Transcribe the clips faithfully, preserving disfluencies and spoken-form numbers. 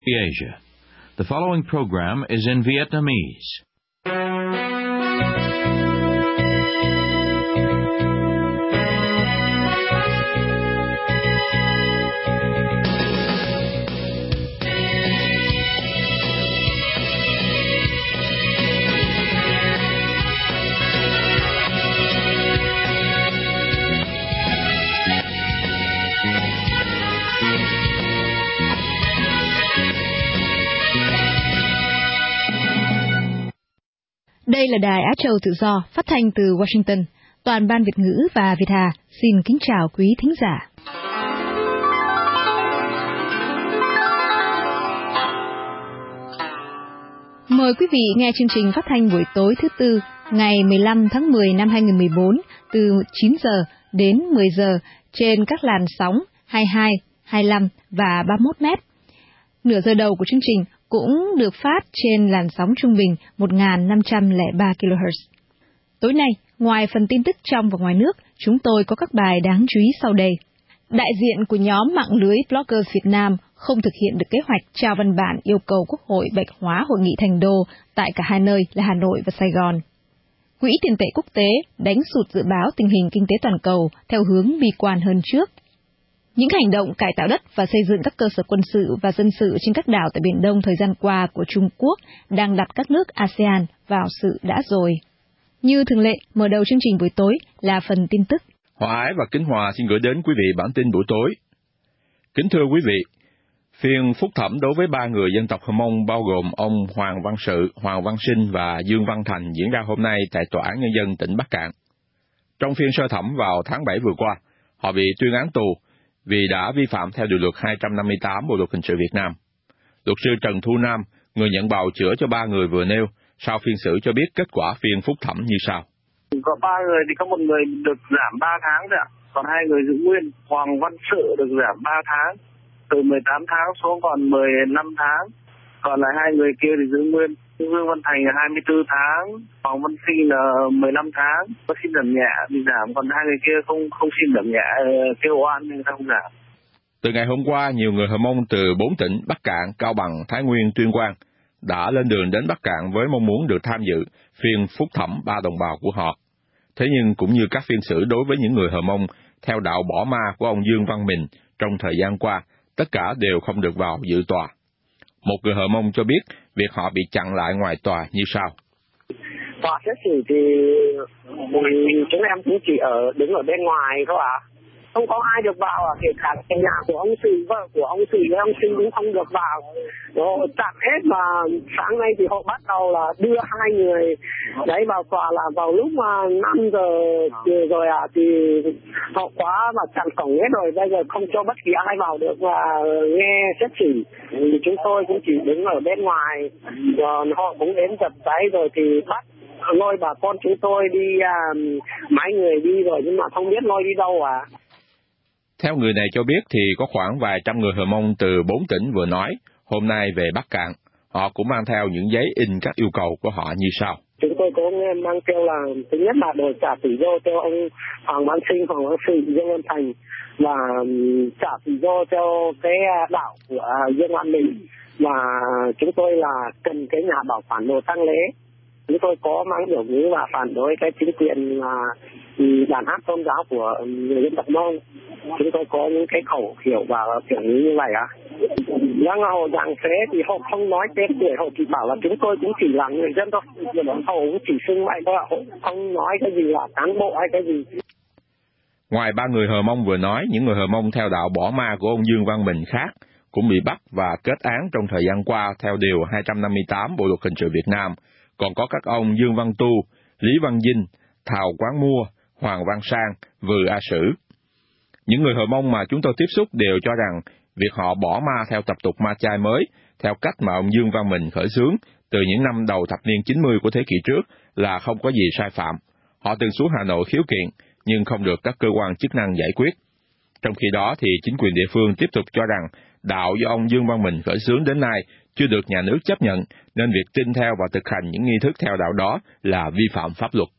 Asia. The following program is in Vietnamese. Đây là Đài Á Châu Tự Do, phát thanh từ Washington. Toàn ban Việt ngữ và Việt Hà xin kính chào quý thính giả. Mời quý vị nghe chương trình phát thanh buổi tối thứ Tư, ngày mười lăm tháng mười năm hai nghìn không trăm mười bốn, từ chín giờ đến mười giờ trên các làn sóng hai mươi hai, hai mươi lăm và ba mươi mốt mét. Nửa giờ đầu của chương trình cũng được phát trên làn sóng trung bình một nghìn năm trăm lẻ ba ki lô héc. Tối nay, ngoài phần tin tức trong và ngoài nước, chúng tôi có các bài đáng chú ý sau đây. Đại diện của nhóm mạng lưới Bloggers Việt Nam không thực hiện được kế hoạch trao văn bản yêu cầu Quốc hội bạch hóa hội nghị thành đô tại cả hai nơi là Hà Nội và Sài Gòn. Quỹ tiền tệ quốc tế đánh sụt dự báo tình hình kinh tế toàn cầu theo hướng bi quan hơn trước. Những hành động cải tạo đất và xây dựng các cơ sở quân sự và dân sự trên các đảo tại Biển Đông thời gian qua của Trung Quốc đang đặt các nước a sê an vào sự đã rồi. Như thường lệ, mở đầu chương trình buổi tối là phần tin tức. Hòa Ái và Kính Hòa xin gửi đến quý vị bản tin buổi tối. Kính thưa quý vị, phiên phúc thẩm đối với ba người dân tộc Hờ Mông bao gồm ông Hoàng Văn Sự, Hoàng Văn Sinh và Dương Văn Thành diễn ra hôm nay tại Tòa án Nhân dân tỉnh Bắc Kạn. Trong phiên sơ thẩm vào tháng bảy vừa qua, họ bị tuyên án tù vì đã vi phạm theo điều luật hai trăm năm mươi tám Bộ luật hình sự Việt Nam. Luật sư Trần Thu Nam, người nhận bào chữa cho ba người vừa nêu, sau phiên xử cho biết kết quả phiên phúc thẩm như sau. Có ba người thì có một người được giảm ba tháng rồi ạ, còn hai người giữ nguyên. Hoàng Văn Sự được giảm ba tháng, từ mười tám tháng xuống còn mười lăm tháng, còn lại hai người kia thì giữ nguyên. Dương Văn Thành là hai mươi tư tháng, Hoàng Văn Sinh là mười lăm tháng, có xin giảm nhẹ thì giảm, còn hai người kia không không xin giảm nhẹ, kêu oan nên không giảm. Từ ngày hôm qua, nhiều người Hờ Mông từ bốn tỉnh Bắc Kạn, Cao Bằng, Thái Nguyên, Tuyên Quang đã lên đường đến Bắc Kạn với mong muốn được tham dự phiên phúc thẩm ba đồng bào của họ. Thế nhưng cũng như các phiên xử đối với những người Hờ Mông theo đạo bỏ ma của ông Dương Văn Mình trong thời gian qua, tất cả đều không được vào dự tòa. Một người Hờ Mông cho biết việc họ bị chặn lại ngoài tòa như sau. Tòa xét xử thì chúng em cũng chỉ ở đứng ở bên ngoài thôi ạ. À. Không có ai được vào à, kể cả nhà của ông Sì, vợ của ông Sì với ông Sinh cũng không được vào. Rồi chặn hết mà sáng nay thì họ bắt đầu là đưa hai người đấy vào tòa là vào lúc mà năm giờ rồi à, thì họ quá và chặn cổng hết rồi, bây giờ không cho bất kỳ ai vào được và nghe xét xử. Thì chúng tôi cũng chỉ đứng ở bên ngoài, rồi họ cũng đến dập cháy rồi thì bắt lôi bà con chúng tôi đi, à, mấy người đi rồi nhưng mà không biết lôi đi đâu à. Theo người này cho biết thì có khoảng vài trăm người Hờ Mông từ bốn tỉnh vừa nói, hôm nay về Bắc Kạn. Họ cũng mang theo những giấy in các yêu cầu của họ như sau. Chúng tôi có mang theo là thứ nhất là đổi trả tự do cho ông Hoàng Văn Sinh, Hoàng Văn Sự, Dương Văn Thành và trả tự do cho cái đạo của Dương Văn Mình, và chúng tôi là cần cái nhà bảo quản đồ tang lễ. Chúng tôi có mang biểu ngữ và phản đối cái chính quyền là đàn hát tôn giáo của người dân tộc Mông. Chúng tôi có những cái khẩu hiệu và kiểu như vậy ạ. Đang họ dạng thế thì họ không nói tên tuổi, họ chỉ bảo là chúng tôi cũng chỉ là người dân thôi. Họ cũng chỉ xưng vậy thôi, họ không nói cái gì là cán bộ hay cái gì. Ngoài ba người Hờ Mông vừa nói, những người Hờ Mông theo đạo bỏ ma của ông Dương Văn Mình khác cũng bị bắt và kết án trong thời gian qua theo điều hai trăm năm mươi tám Bộ luật hình sự Việt Nam. Còn có các ông Dương Văn Tu, Lý Văn Dinh, Thào Quán Mua, Hoàng Văn Sang, Vừ A Sử. Những người Hờ Mông mà chúng tôi tiếp xúc đều cho rằng việc họ bỏ ma theo tập tục ma chay mới, theo cách mà ông Dương Văn Mình khởi xướng từ những năm đầu thập niên chín mươi của thế kỷ trước là không có gì sai phạm. Họ từng xuống Hà Nội khiếu kiện, nhưng không được các cơ quan chức năng giải quyết. Trong khi đó thì chính quyền địa phương tiếp tục cho rằng đạo do ông Dương Văn Mình khởi xướng đến nay chưa được nhà nước chấp nhận, nên việc tin theo và thực hành những nghi thức theo đạo đó là vi phạm pháp luật.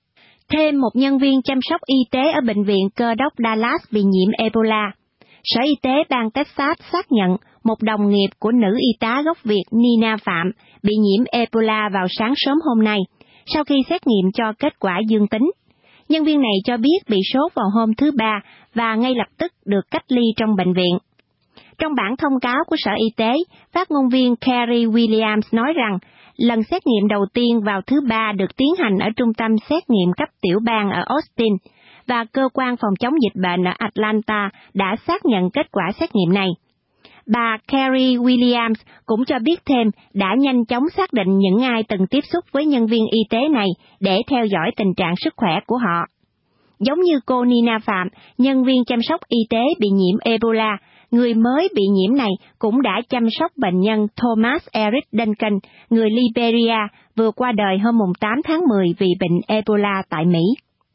Thêm một nhân viên chăm sóc y tế ở bệnh viện Cơ đốc Dallas bị nhiễm Ebola. Sở Y tế bang Texas xác nhận một đồng nghiệp của nữ y tá gốc Việt Nina Phạm, bị nhiễm Ebola vào sáng sớm hôm nay, sau khi xét nghiệm cho kết quả dương tính. Nhân viên này cho biết bị sốt vào hôm thứ Ba và ngay lập tức được cách ly trong bệnh viện. Trong bản thông cáo của Sở Y tế, phát ngôn viên Kerry Williams nói rằng lần xét nghiệm đầu tiên vào thứ Ba được tiến hành ở trung tâm xét nghiệm cấp tiểu bang ở Austin, và cơ quan phòng chống dịch bệnh ở Atlanta đã xác nhận kết quả xét nghiệm này. Bà Kerry Williams cũng cho biết thêm đã nhanh chóng xác định những ai từng tiếp xúc với nhân viên y tế này để theo dõi tình trạng sức khỏe của họ. Giống như cô Nina Phạm, nhân viên chăm sóc y tế bị nhiễm Ebola, người mới bị nhiễm này cũng đã chăm sóc bệnh nhân Thomas Eric Duncan, người Liberia, vừa qua đời hôm tám tháng mười vì bệnh Ebola tại Mỹ.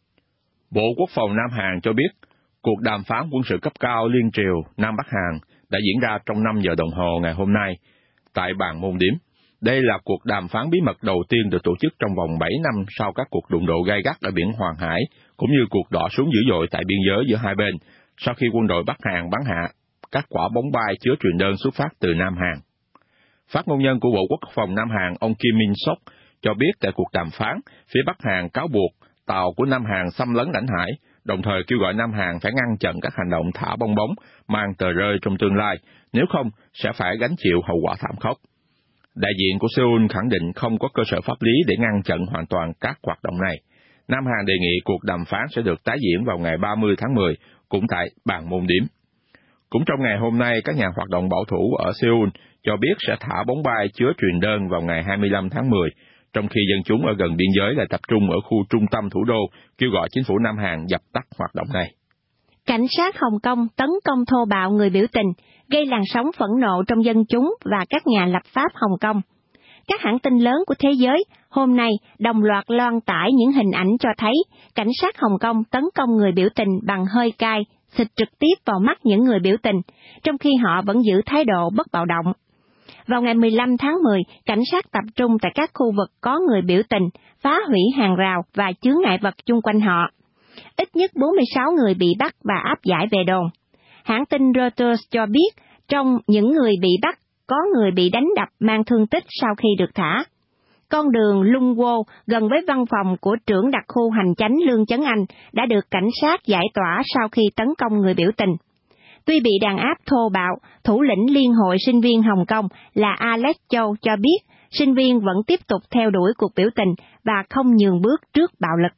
Bộ Quốc phòng Nam Hàn cho biết, cuộc đàm phán quân sự cấp cao liên triều Nam Bắc Hàn đã diễn ra trong năm giờ đồng hồ ngày hôm nay tại bàn Môn Điếm. Đây là cuộc đàm phán bí mật đầu tiên được tổ chức trong vòng bảy năm sau các cuộc đụng độ gay gắt ở biển Hoàng Hải, cũng như cuộc đọ súng dữ dội tại biên giới giữa hai bên, sau khi quân đội Bắc Hàn bắn hạ các quả bóng bay chứa truyền đơn xuất phát từ Nam Hàn. Phát ngôn nhân của Bộ Quốc phòng Nam Hàn, ông Kim Min Sok, cho biết tại cuộc đàm phán, phía Bắc Hàn cáo buộc tàu của Nam Hàn xâm lấn lãnh hải, đồng thời kêu gọi Nam Hàn phải ngăn chặn các hành động thả bong bóng mang tờ rơi trong tương lai, nếu không sẽ phải gánh chịu hậu quả thảm khốc. Đại diện của Seoul khẳng định không có cơ sở pháp lý để ngăn chặn hoàn toàn các hoạt động này. Nam Hàn đề nghị cuộc đàm phán sẽ được tái diễn vào ngày ba mươi tháng mười, cũng tại bàn Môn Điếm. Cũng trong ngày hôm nay, các nhà hoạt động bảo thủ ở Seoul cho biết sẽ thả bóng bay chứa truyền đơn vào ngày hai mươi lăm tháng mười, trong khi dân chúng ở gần biên giới lại tập trung ở khu trung tâm thủ đô, kêu gọi chính phủ Nam Hàn dập tắt hoạt động này. Cảnh sát Hồng Kông tấn công thô bạo người biểu tình, gây làn sóng phẫn nộ trong dân chúng và các nhà lập pháp Hồng Kông. Các hãng tin lớn của thế giới hôm nay đồng loạt loan tải những hình ảnh cho thấy cảnh sát Hồng Kông tấn công người biểu tình bằng hơi cay, xịt trực tiếp vào mắt những người biểu tình, trong khi họ vẫn giữ thái độ bất bạo động. Vào ngày mười lăm tháng mười, cảnh sát tập trung tại các khu vực có người biểu tình, phá hủy hàng rào và chướng ngại vật chung quanh họ. Ít nhất bốn mươi sáu người bị bắt và áp giải về đồn. Hãng tin Reuters cho biết, trong những người bị bắt, có người bị đánh đập mang thương tích sau khi được thả. Con đường Lung Wo gần với văn phòng của trưởng đặc khu hành chánh Lương Chấn Anh đã được cảnh sát giải tỏa sau khi tấn công người biểu tình. Tuy bị đàn áp thô bạo, thủ lĩnh Liên hội sinh viên Hồng Kông là Alex Châu cho biết sinh viên vẫn tiếp tục theo đuổi cuộc biểu tình và không nhường bước trước bạo lực.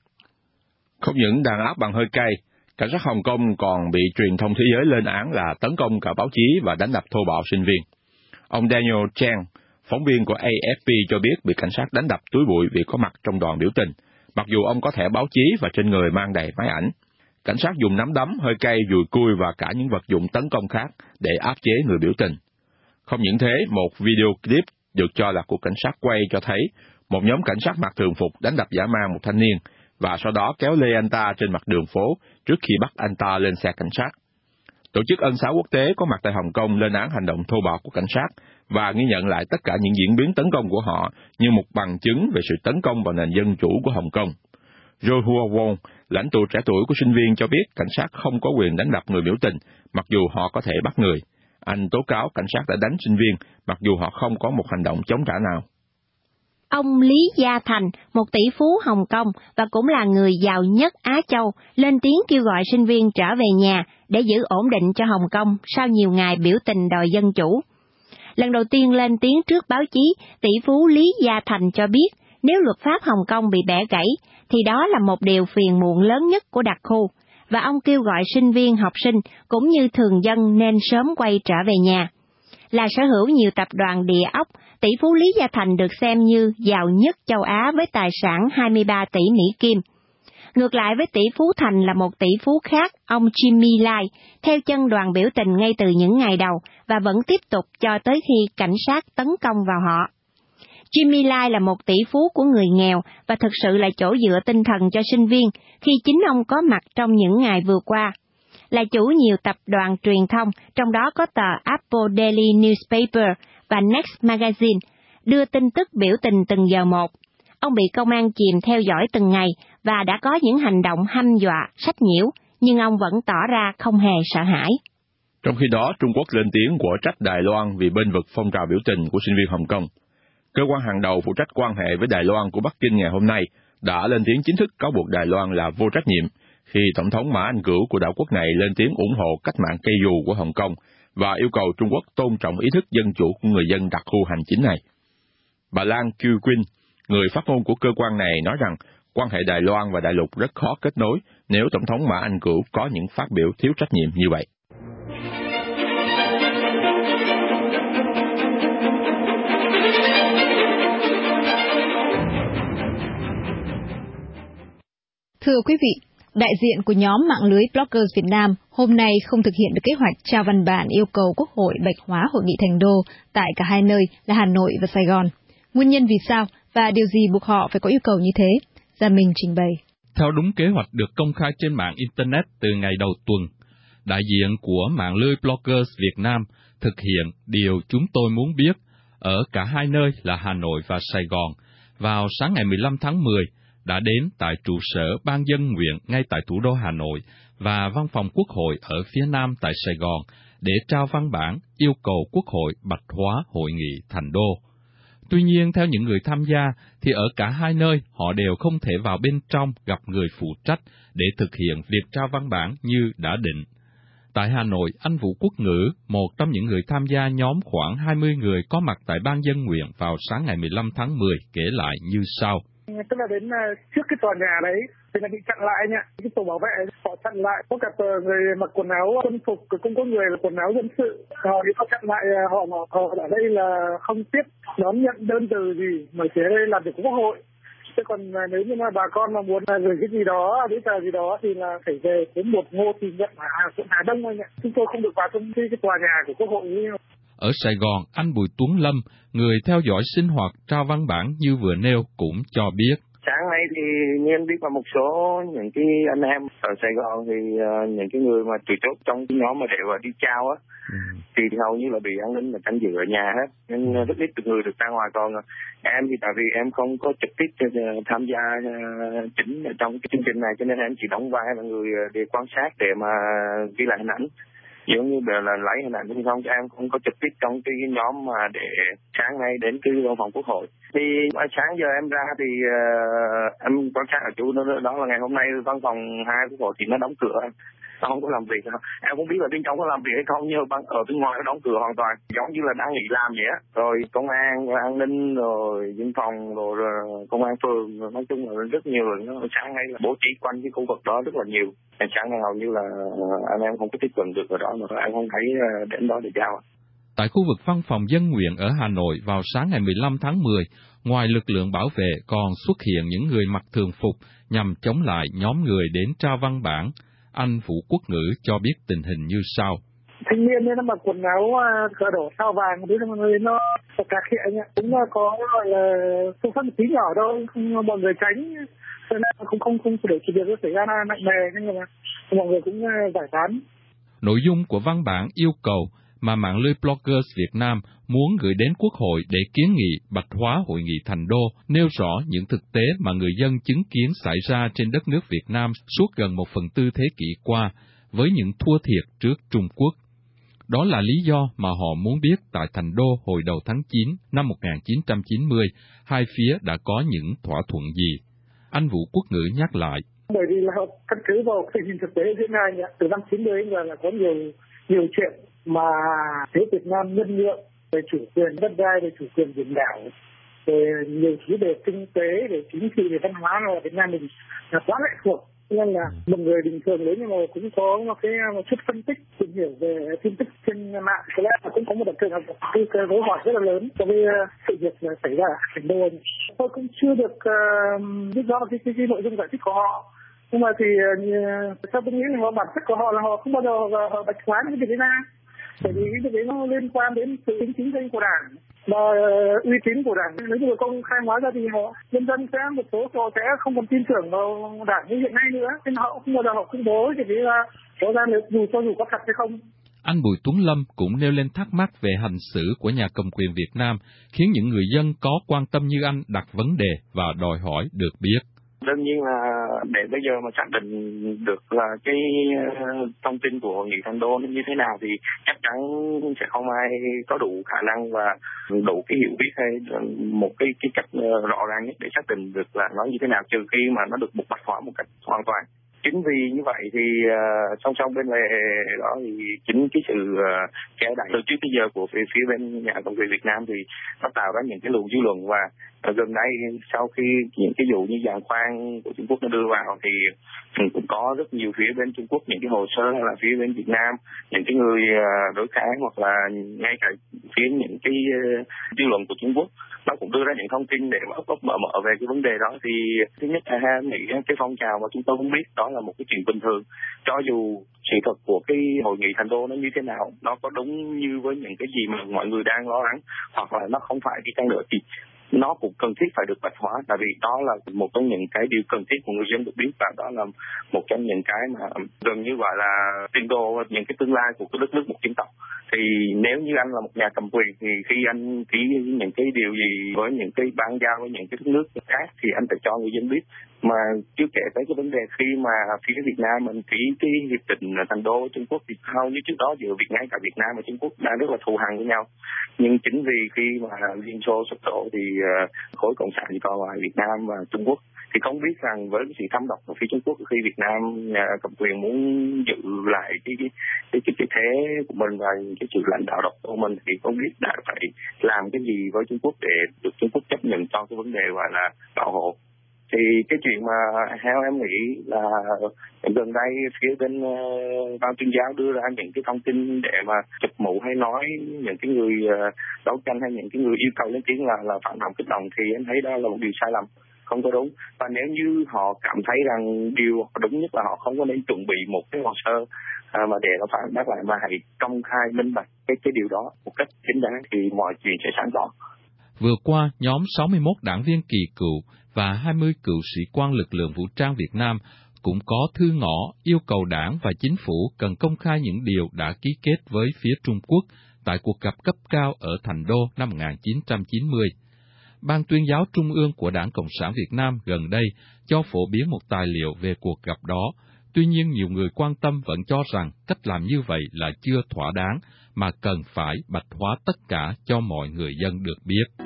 Không những đàn áp bằng hơi cay, cảnh sát Hồng Kông còn bị truyền thông thế giới lên án là tấn công cả báo chí và đánh đập thô bạo sinh viên. Ông Daniel Chang, phóng viên của A F P cho biết bị cảnh sát đánh đập túi bụi vì có mặt trong đoàn biểu tình, mặc dù ông có thẻ báo chí và trên người mang đầy máy ảnh. Cảnh sát dùng nắm đấm, hơi cay, dùi cui và cả những vật dụng tấn công khác để áp chế người biểu tình. Không những thế, một video clip được cho là của cảnh sát quay cho thấy một nhóm cảnh sát mặc thường phục đánh đập dã man một thanh niên và sau đó kéo lê anh ta trên mặt đường phố trước khi bắt anh ta lên xe cảnh sát. Tổ chức Ân xá quốc tế có mặt tại Hồng Kông lên án hành động thô bạo của cảnh sát và ghi nhận lại tất cả những diễn biến tấn công của họ như một bằng chứng về sự tấn công vào nền dân chủ của Hồng Kông. Jo Hua Wong, lãnh tụ trẻ tuổi của sinh viên cho biết cảnh sát không có quyền đánh đập người biểu tình, mặc dù họ có thể bắt người. Anh tố cáo cảnh sát đã đánh sinh viên, mặc dù họ không có một hành động chống trả nào. Ông Lý Gia Thành, một tỷ phú Hồng Kông và cũng là người giàu nhất Á Châu, lên tiếng kêu gọi sinh viên trở về nhà để giữ ổn định cho Hồng Kông sau nhiều ngày biểu tình đòi dân chủ. Lần đầu tiên lên tiếng trước báo chí, tỷ phú Lý Gia Thành cho biết nếu luật pháp Hồng Kông bị bẻ gãy, thì đó là một điều phiền muộn lớn nhất của đặc khu, và ông kêu gọi sinh viên, học sinh cũng như thường dân nên sớm quay trở về nhà. Là sở hữu nhiều tập đoàn địa ốc, tỷ phú Lý Gia Thành được xem như giàu nhất châu Á với tài sản hai mươi ba tỷ Mỹ Kim. Ngược lại với tỷ phú Thành là một tỷ phú khác, ông Jimmy Lai, theo chân đoàn biểu tình ngay từ những ngày đầu và vẫn tiếp tục cho tới khi cảnh sát tấn công vào họ. Jimmy Lai là một tỷ phú của người nghèo và thực sự là chỗ dựa tinh thần cho sinh viên khi chính ông có mặt trong những ngày vừa qua. Là chủ nhiều tập đoàn truyền thông, trong đó có tờ Apple Daily Newspaper và Next Magazine, đưa tin tức biểu tình từng giờ một. Ông bị công an chìm theo dõi từng ngày và đã có những hành động hăm dọa, sách nhiễu, nhưng ông vẫn tỏ ra không hề sợ hãi. Trong khi đó, Trung Quốc lên tiếng quở trách Đài Loan vì bênh vực phong trào biểu tình của sinh viên Hồng Kông. Cơ quan hàng đầu phụ trách quan hệ với Đài Loan của Bắc Kinh ngày hôm nay đã lên tiếng chính thức cáo buộc Đài Loan là vô trách nhiệm khi Tổng thống Mã Anh Cửu của đảo quốc này lên tiếng ủng hộ cách mạng cây dù của Hồng Kông và yêu cầu Trung Quốc tôn trọng ý thức dân chủ của người dân đặc khu hành chính này. Bà Lan Qiuqin, người phát ngôn của cơ quan này, nói rằng quan hệ Đài Loan và Đại lục rất khó kết nối nếu Tổng thống Mã Anh Cửu có những phát biểu thiếu trách nhiệm như vậy. Thưa quý vị, đại diện của nhóm mạng lưới Bloggers Việt Nam hôm nay không thực hiện được kế hoạch trao văn bản yêu cầu Quốc hội bạch hóa hội nghị Thành Đô tại cả hai nơi là Hà Nội và Sài Gòn. Nguyên nhân vì sao và điều gì buộc họ phải có yêu cầu như thế? Gia Minh trình bày. Theo đúng kế hoạch được công khai trên mạng Internet từ ngày đầu tuần, đại diện của mạng lưới Bloggers Việt Nam thực hiện điều chúng tôi muốn biết ở cả hai nơi là Hà Nội và Sài Gòn vào sáng ngày mười lăm tháng mười, đã đến tại trụ sở Ban Dân nguyện ngay tại thủ đô Hà Nội và Văn phòng Quốc hội ở phía Nam tại Sài Gòn để trao văn bản yêu cầu Quốc hội bạch hóa hội nghị Thành Đô. Tuy nhiên, theo những người tham gia, thì ở cả hai nơi họ đều không thể vào bên trong gặp người phụ trách để thực hiện việc trao văn bản như đã định. Tại Hà Nội, anh Vũ Quốc Ngữ, một trong những người tham gia nhóm khoảng hai mươi người có mặt tại Ban Dân nguyện vào sáng ngày mười lăm tháng mười, kể lại như sau. Tức là đến trước cái tòa nhà đấy thì là bị chặn lại anh ạ. Cái tổ bảo vệ họ chặn lại, có cả người mặc quần áo quân phục, cũng có người là quần áo dân sự. Họ thì họ chặn lại, họ họ ở đây là không tiếp đón nhận đơn từ gì mà chỉ ở đây làm việc của Quốc hội. Chứ còn nếu như mà bà con mà muốn gửi cái gì đó, giấy tờ gì đó thì là phải về đến một ngô thì nhận ở Hà, Hà Đông anh ạ. Chúng tôi không được vào trong cái tòa nhà của Quốc hội. Ở Sài Gòn, anh Bùi Tuấn Lâm, người theo dõi sinh hoạt trao văn bản như vừa nêu, cũng cho biết. Sáng nay thì như em biết là một số những cái anh em ở Sài Gòn thì uh, những cái người mà chủ chốt trong cái nhóm mà để vào đi trao á, ừ. thì hầu như là bị an ninh là canh giữ ở nhà hết, nên rất ít được người được ra ngoài. Còn em thì tại vì em không có trực tiếp tham gia uh, chính ở trong cái chương trình này, cho nên em chỉ đóng vai là người để quan sát để mà ghi lại hình ảnh. Giống như là lấy hình ảnh thì không, cho em không có trực tiếp trong cái nhóm mà để sáng nay đến cái văn phòng Quốc hội. Thì sáng giờ em ra thì uh, em quan sát ở chỗ đó, đó là ngày hôm nay văn phòng hai Quốc hội thì nó đóng cửa, nó không có làm việc. Em không biết là bên trong có làm việc hay không, nhưng ở bên ngoài nó đóng cửa hoàn toàn, giống như là đang nghỉ làm vậy á. Rồi công an, rồi an ninh, rồi dân phòng, rồi, rồi công an phường, rồi nói chung là rất nhiều. Rồi sáng nay là bố trí quanh cái khu vực đó rất là nhiều. Sáng nay hầu như là anh em không có tiếp cận được ở đó, mà em không thấy đến đó để giao. Tại khu vực văn phòng Dân nguyện ở Hà Nội vào sáng ngày mười lăm tháng mười, ngoài lực lượng bảo vệ còn xuất hiện những người mặc thường phục nhằm chống lại nhóm người đến trao văn bản. Anh Vũ Quốc Ngữ cho biết tình hình như sau. Thanh niên ấy nó mặc quần áo cờ đỏ sao vàng, đấy là người nó cà khịa anh ạ, cũng có gọi là không phát một tí nhỏ đâu, không mọi người tránh, cho nên không không không để sự việc nó xảy ra nặng nề, nhưng mà mọi người cũng giải tán. Nội dung của văn bản yêu cầu mà mạng lưới Bloggers Việt Nam muốn gửi đến Quốc hội để kiến nghị bạch hóa hội nghị Thành Đô nêu rõ những thực tế mà người dân chứng kiến xảy ra trên đất nước Việt Nam suốt gần một phần tư thế kỷ qua, với những thua thiệt trước Trung Quốc. Đó là lý do mà họ muốn biết tại Thành Đô hồi đầu tháng chín năm một nghìn chín trăm chín mươi, hai phía đã có những thỏa thuận gì. Anh Vũ Quốc Ngữ nhắc lại. Bởi vì là họ căn cứ vào tình hình thực tế hiện nay, từ năm chín mươi giờ là có nhiều nhiều chuyện mà phía Việt Nam nhân nhượng về chủ quyền đất đai, về chủ quyền biển đảo, về nhiều thứ về kinh tế, về chính trị, về văn hóa là Việt Nam mình là quá lệ thuộc. Nên là một người bình thường đấy nhưng mà cũng có một cái một chút phân tích, tìm hiểu về tin tức trên mạng, có lẽ là cũng có một đặc trường hợp cái dấu hỏi rất là lớn cho cái sự việc xảy ra ở Thành Đô. Tôi cũng chưa được uh, biết rõ cái, cái, cái nội dung giải thích của họ, nhưng mà thì uh, theo tôi nghĩ là họ bản chất của họ là họ không bao giờ họ, họ bạch hóa những cái việc đấy ra, bởi vì cái việc đấy nó liên quan đến sự chính chính danh của Đảng và uh, uy tín của Đảng. Nếu như công khai hóa ra thì họ nhân dân sẽ một số họ sẽ không còn tin tưởng vào Đảng như hiện nay nữa, nên họ không bao giờ họ công bố thì là rõ ràng dù cho dù có thật hay không. Anh Bùi Tuấn Lâm cũng nêu lên thắc mắc về hành xử của nhà cầm quyền Việt Nam, khiến những người dân có quan tâm như anh đặt vấn đề và đòi hỏi được biết. Đương nhiên là để bây giờ mà xác định được là cái thông tin của hội nghị Thành Đô nó như thế nào thì chắc chắn sẽ không ai có đủ khả năng và đủ cái hiểu biết hay một cái cái cách rõ ràng nhất để xác định được là nó như thế nào, trừ khi mà nó được một bạch hóa một cách hoàn toàn. Chính vì như vậy thì uh, song song bên lề đó thì chính cái sự uh, kéo đẩy từ trước tới giờ của phía, phía bên nhà cầm quyền Việt Nam thì nó tạo ra những cái luồng dư luận, và uh, gần đây sau khi những cái vụ như giàn khoan của Trung Quốc nó đưa vào thì uh, cũng có rất nhiều phía bên Trung Quốc những cái hồ sơ, hay là phía bên Việt Nam những cái người uh, đối kháng, hoặc là ngay cả phía những cái uh, dư luận của Trung Quốc nó cũng đưa ra những thông tin để mà ấp ấp mở mở về cái vấn đề đó. Thì thứ nhất là ha, nghĩ cái phong trào mà chúng tôi không biết đó là một cái chuyện bình thường, cho dù sự thật của cái hội nghị Thành Đô nó như thế nào, nó có đúng như với những cái gì mà mọi người đang lo lắng, hoặc là nó không phải đi chăng nữa, thì nó cũng cần thiết phải được bạch hóa, tại vì đó là một trong những cái điều cần thiết của người dân được biết, và đó là một trong những cái mà gần như gọi là tiền đồ, những cái tương lai của cái đất nước một dân tộc. Thì nếu như anh là một nhà cầm quyền thì khi anh ký những cái điều gì với những cái ban giao với những cái đất nước khác thì anh phải cho người dân biết. Mà chưa kể tới cái vấn đề khi mà phía Việt Nam mình ký cái hiệp định Thành Đô với Trung Quốc thì hầu như trước đó giữa Việt Nam cả Việt Nam và Trung Quốc đang rất là thù hằn với nhau. Nhưng chính vì khi mà Liên Xô sụp đổ thì uh, khối cộng sản chỉ còn lại Việt Nam và Trung Quốc, thì không biết rằng với cái sự thâm độc của phía Trung Quốc, khi Việt Nam nhà cầm quyền muốn giữ lại cái cái cái cái, cái thế của mình và cái sự lãnh đạo độc của mình, thì không biết đã phải làm cái gì với Trung Quốc để được Trung Quốc chấp nhận cho cái vấn đề gọi là bảo hộ. Thì cái chuyện mà theo em nghĩ là gần đây phía bên uh, ban tuyên giáo đưa ra những cái thông tin để mà chụp mũ hay nói những cái người uh, đấu tranh hay những cái người yêu cầu lên tiếng là là phản động kích động, thì em thấy đó là một điều sai lầm, không có đúng. Và nếu như họ cảm thấy rằng điều đúng nhất là họ không có nên chuẩn bị một cái hồ sơ à, mà để nó phản bác lại, mà hãy công khai minh bạch cái cái điều đó một cách chính đáng thì mọi chuyện sẽ sáng tỏ. Vừa qua, nhóm sáu mươi mốt đảng viên kỳ cựu và hai mươi cựu sĩ quan lực lượng vũ trang Việt Nam cũng có thư ngõ yêu cầu đảng và chính phủ cần công khai những điều đã ký kết với phía Trung Quốc tại cuộc gặp cấp cao ở Thành Đô năm một nghìn chín trăm chín mươi. Ban tuyên giáo Trung ương của Đảng Cộng sản Việt Nam gần đây cho phổ biến một tài liệu về cuộc gặp đó. Tuy nhiên, nhiều người quan tâm vẫn cho rằng cách làm như vậy là chưa thỏa đáng, mà cần phải bạch hóa tất cả cho mọi người dân được biết.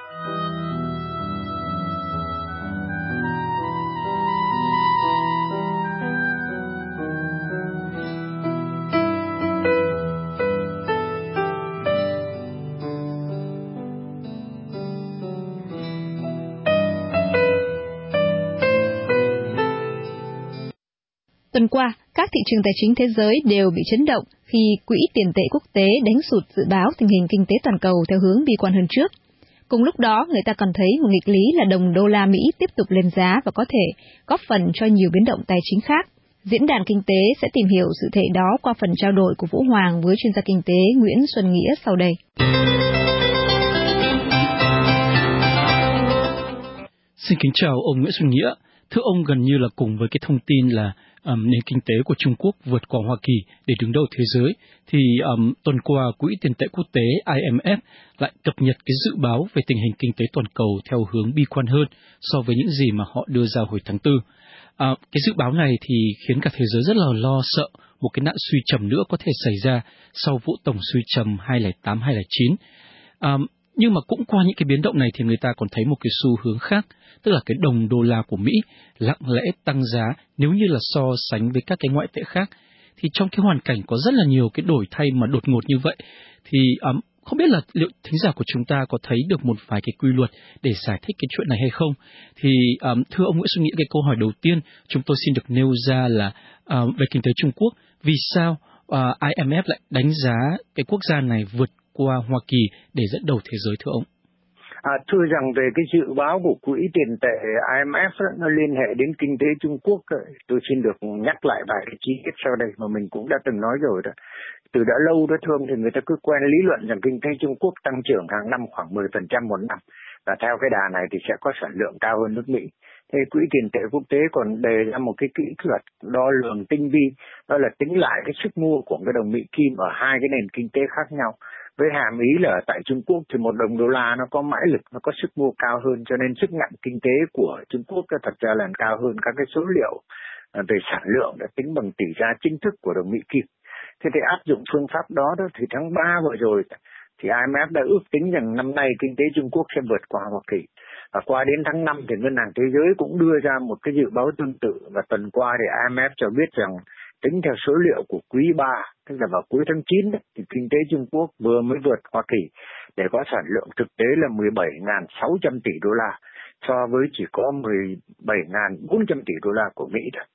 Tuần qua, các thị trường tài chính thế giới đều bị chấn động khi Quỹ tiền tệ quốc tế đánh sụt dự báo tình hình kinh tế toàn cầu theo hướng bi quan hơn trước. Cùng lúc đó, người ta còn thấy một nghịch lý là đồng đô la Mỹ tiếp tục lên giá và có thể góp phần cho nhiều biến động tài chính khác. Diễn đàn Kinh tế sẽ tìm hiểu sự thể đó qua phần trao đổi của Vũ Hoàng với chuyên gia kinh tế Nguyễn Xuân Nghĩa sau đây. Xin kính chào ông Nguyễn Xuân Nghĩa. Thưa ông, gần như là cùng với cái thông tin là um, nền kinh tế của Trung Quốc vượt qua Hoa Kỳ để đứng đầu thế giới, thì um, tuần qua Quỹ tiền tệ quốc tế I M F lại cập nhật cái dự báo về tình hình kinh tế toàn cầu theo hướng bi quan hơn so với những gì mà họ đưa ra hồi tháng tư. À, cái dự báo này thì khiến cả thế giới rất là lo sợ một cái nạn suy trầm nữa có thể xảy ra sau vụ tổng suy trầm hai không không tám hai không không chín. À, nhưng mà cũng qua những cái biến động này thì người ta còn thấy một cái xu hướng khác, tức là cái đồng đô la của Mỹ lặng lẽ tăng giá nếu như là so sánh với các cái ngoại tệ khác. Thì trong cái hoàn cảnh có rất là nhiều cái đổi thay mà đột ngột như vậy, thì um, không biết là liệu thính giả của chúng ta có thấy được một vài cái quy luật để giải thích cái chuyện này hay không? Thì um, thưa ông Nguyễn Xuân Nghĩa, cái câu hỏi đầu tiên chúng tôi xin được nêu ra là uh, về kinh tế Trung Quốc, vì sao uh, I M F lại đánh giá cái quốc gia này vượt qua Hoa Kỳ để dẫn đầu thế giới, thưa ông? À, thưa rằng về cái dự báo của Quỹ tiền tệ I M F đó, nó liên hệ đến kinh tế Trung Quốc, tôi xin được nhắc lại vài cái chi tiết sau đây mà mình cũng đã từng nói rồi đó. Từ đã lâu đó thường thì người ta cứ quen lý luận rằng kinh tế Trung Quốc tăng trưởng hàng năm khoảng mười phần trăm một năm, và theo cái đà này thì sẽ có sản lượng cao hơn nước Mỹ. Thế Quỹ tiền tệ quốc tế còn đề ra một cái kỹ thuật đo lường tinh vi, đó là tính lại cái sức mua của cái đồng Mỹ Kim ở hai cái nền kinh tế khác nhau. Với hàm ý là tại Trung Quốc thì một đồng đô la nó có mãi lực, nó có sức mua cao hơn, cho nên sức nặng kinh tế của Trung Quốc thật ra là cao hơn các cái số liệu về sản lượng đã tính bằng tỷ giá chính thức của đồng Mỹ Kim. Thế thì áp dụng phương pháp đó, đó thì tháng ba vừa rồi thì I M F đã ước tính rằng năm nay kinh tế Trung Quốc sẽ vượt qua Hoa Kỳ. Và qua đến tháng năm thì Ngân hàng Thế giới cũng đưa ra một cái dự báo tương tự, và tuần qua thì I M F cho biết rằng tính theo số liệu của quý ba, tức là vào cuối tháng chín thì kinh tế Trung Quốc vừa mới vượt Hoa Kỳ để có sản lượng thực tế là mười bảy nghìn sáu trăm tỷ đô la so với chỉ có mười bảy nghìn bốn trăm tỷ đô la của Mỹ thôi.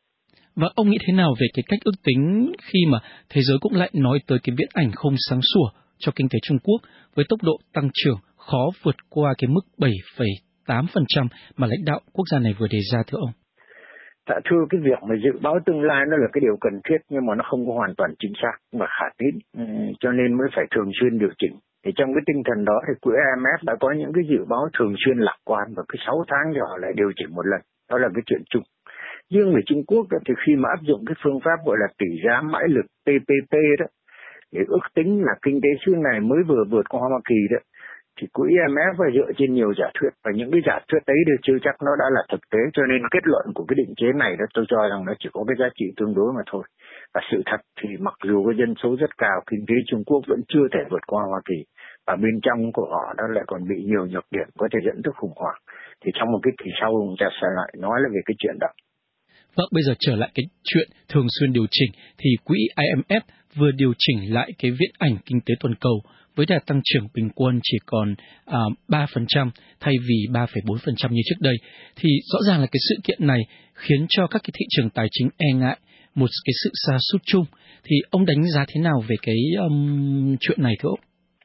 Và ông nghĩ thế nào về cái cách ước tính khi mà thế giới cũng lại nói tới cái viễn ảnh không sáng sủa cho kinh tế Trung Quốc với tốc độ tăng trưởng khó vượt qua cái mức bảy phẩy tám phần trăm mà lãnh đạo quốc gia này vừa đề ra, thưa ông? Dạ thưa, cái việc mà dự báo tương lai nó là cái điều cần thiết, nhưng mà nó không có hoàn toàn chính xác và khả tín, ừ, cho nên mới phải thường xuyên điều chỉnh. Thì trong cái tinh thần đó thì quỹ I M F đã có những cái dự báo thường xuyên lạc quan, và cứ sáu tháng thì họ lại điều chỉnh một lần. Đó là cái chuyện chung. Riêng về Trung Quốc đó, thì khi mà áp dụng cái phương pháp gọi là tỷ giá mãi lực T P P đó, để ước tính là kinh tế xứ này mới vừa vượt qua Hoa Kỳ đó, thì quỹ I M F phải dựa trên nhiều giả thuyết, và những cái giả thuyết đấy đều chưa chắc nó đã là thực tế, cho nên kết luận của cái định chế này đó tôi cho rằng nó chỉ có cái giá trị tương đối mà thôi. Và sự thật thì mặc dù cái dân số rất cao, kinh tế Trung Quốc vẫn chưa thể vượt qua Hoa Kỳ, và bên trong của họ nó lại còn bị nhiều nhược điểm có thể dẫn tới khủng hoảng. Thì trong một cái kỳ sau chúng ta sẽ lại nói là về cái chuyện đó. Vâng, bây giờ trở lại cái chuyện thường xuyên điều chỉnh, thì quỹ I M F vừa điều chỉnh lại cái viễn ảnh kinh tế toàn cầu với đà tăng trưởng bình quân chỉ còn à, ba phần trăm thay vì ba phẩy bốn phần trăm như trước đây. Thì rõ ràng là cái sự kiện này khiến cho các cái thị trường tài chính e ngại một cái sự sa sút chung. Thì ông đánh giá thế nào về cái um, chuyện này thưa ông?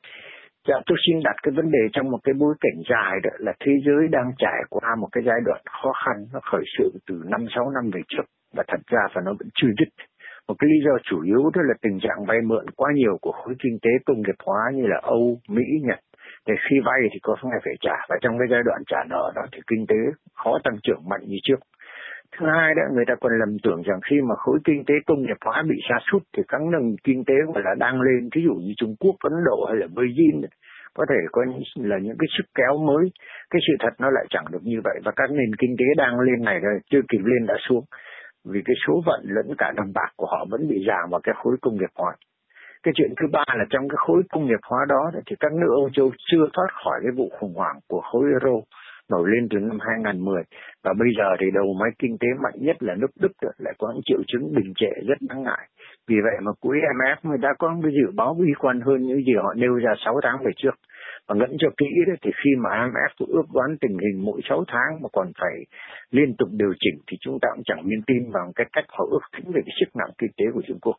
Dạ, tôi xin đặt cái vấn đề trong một cái bối cảnh dài, đó là thế giới đang trải qua một cái giai đoạn khó khăn, nó khởi sự từ năm sáu năm về trước, và thật ra và nó vẫn chưa dứt. Một cái lý do chủ yếu đó là tình trạng vay mượn quá nhiều của khối kinh tế công nghiệp hóa như là Âu, Mỹ, Nhật. Để khi vay thì có ngày phải trả, và trong cái giai đoạn trả nợ đó thì kinh tế khó tăng trưởng mạnh như trước. Thứ hai đó, người ta còn lầm tưởng rằng khi mà khối kinh tế công nghiệp hóa bị sa sút thì các nền kinh tế gọi là đang lên, ví dụ như Trung Quốc, Ấn Độ hay là Brazil, có thể có những, là những cái sức kéo mới. Cái sự thật nó lại chẳng được như vậy, và các nền kinh tế đang lên này rồi chưa kịp lên đã xuống, vì cái số phận lẫn cả đồng bạc của họ vẫn bị giảm vào cái khối công nghiệp hóa. Cái chuyện thứ ba là trong cái khối công nghiệp hóa đó thì các nước Âu Châu chưa thoát khỏi cái vụ khủng hoảng của khối euro nổi lên từ năm hai không một không, và bây giờ thì đầu máy kinh tế mạnh nhất là nước Đức lại có những triệu chứng đình trệ rất đáng ngại. Vì vậy mà quỹ I M F người ta có cái dự báo bi quan hơn những gì họ nêu ra sáu tháng về trước. Và ngẫm cho kỹ đó, thì khi mà I M F ước đoán tình hình mỗi sáu tháng mà còn phải liên tục điều chỉnh thì chúng ta cũng chẳng nên tin vào cái cách họ ước tính về cái sức nặng kinh tế của Trung Quốc.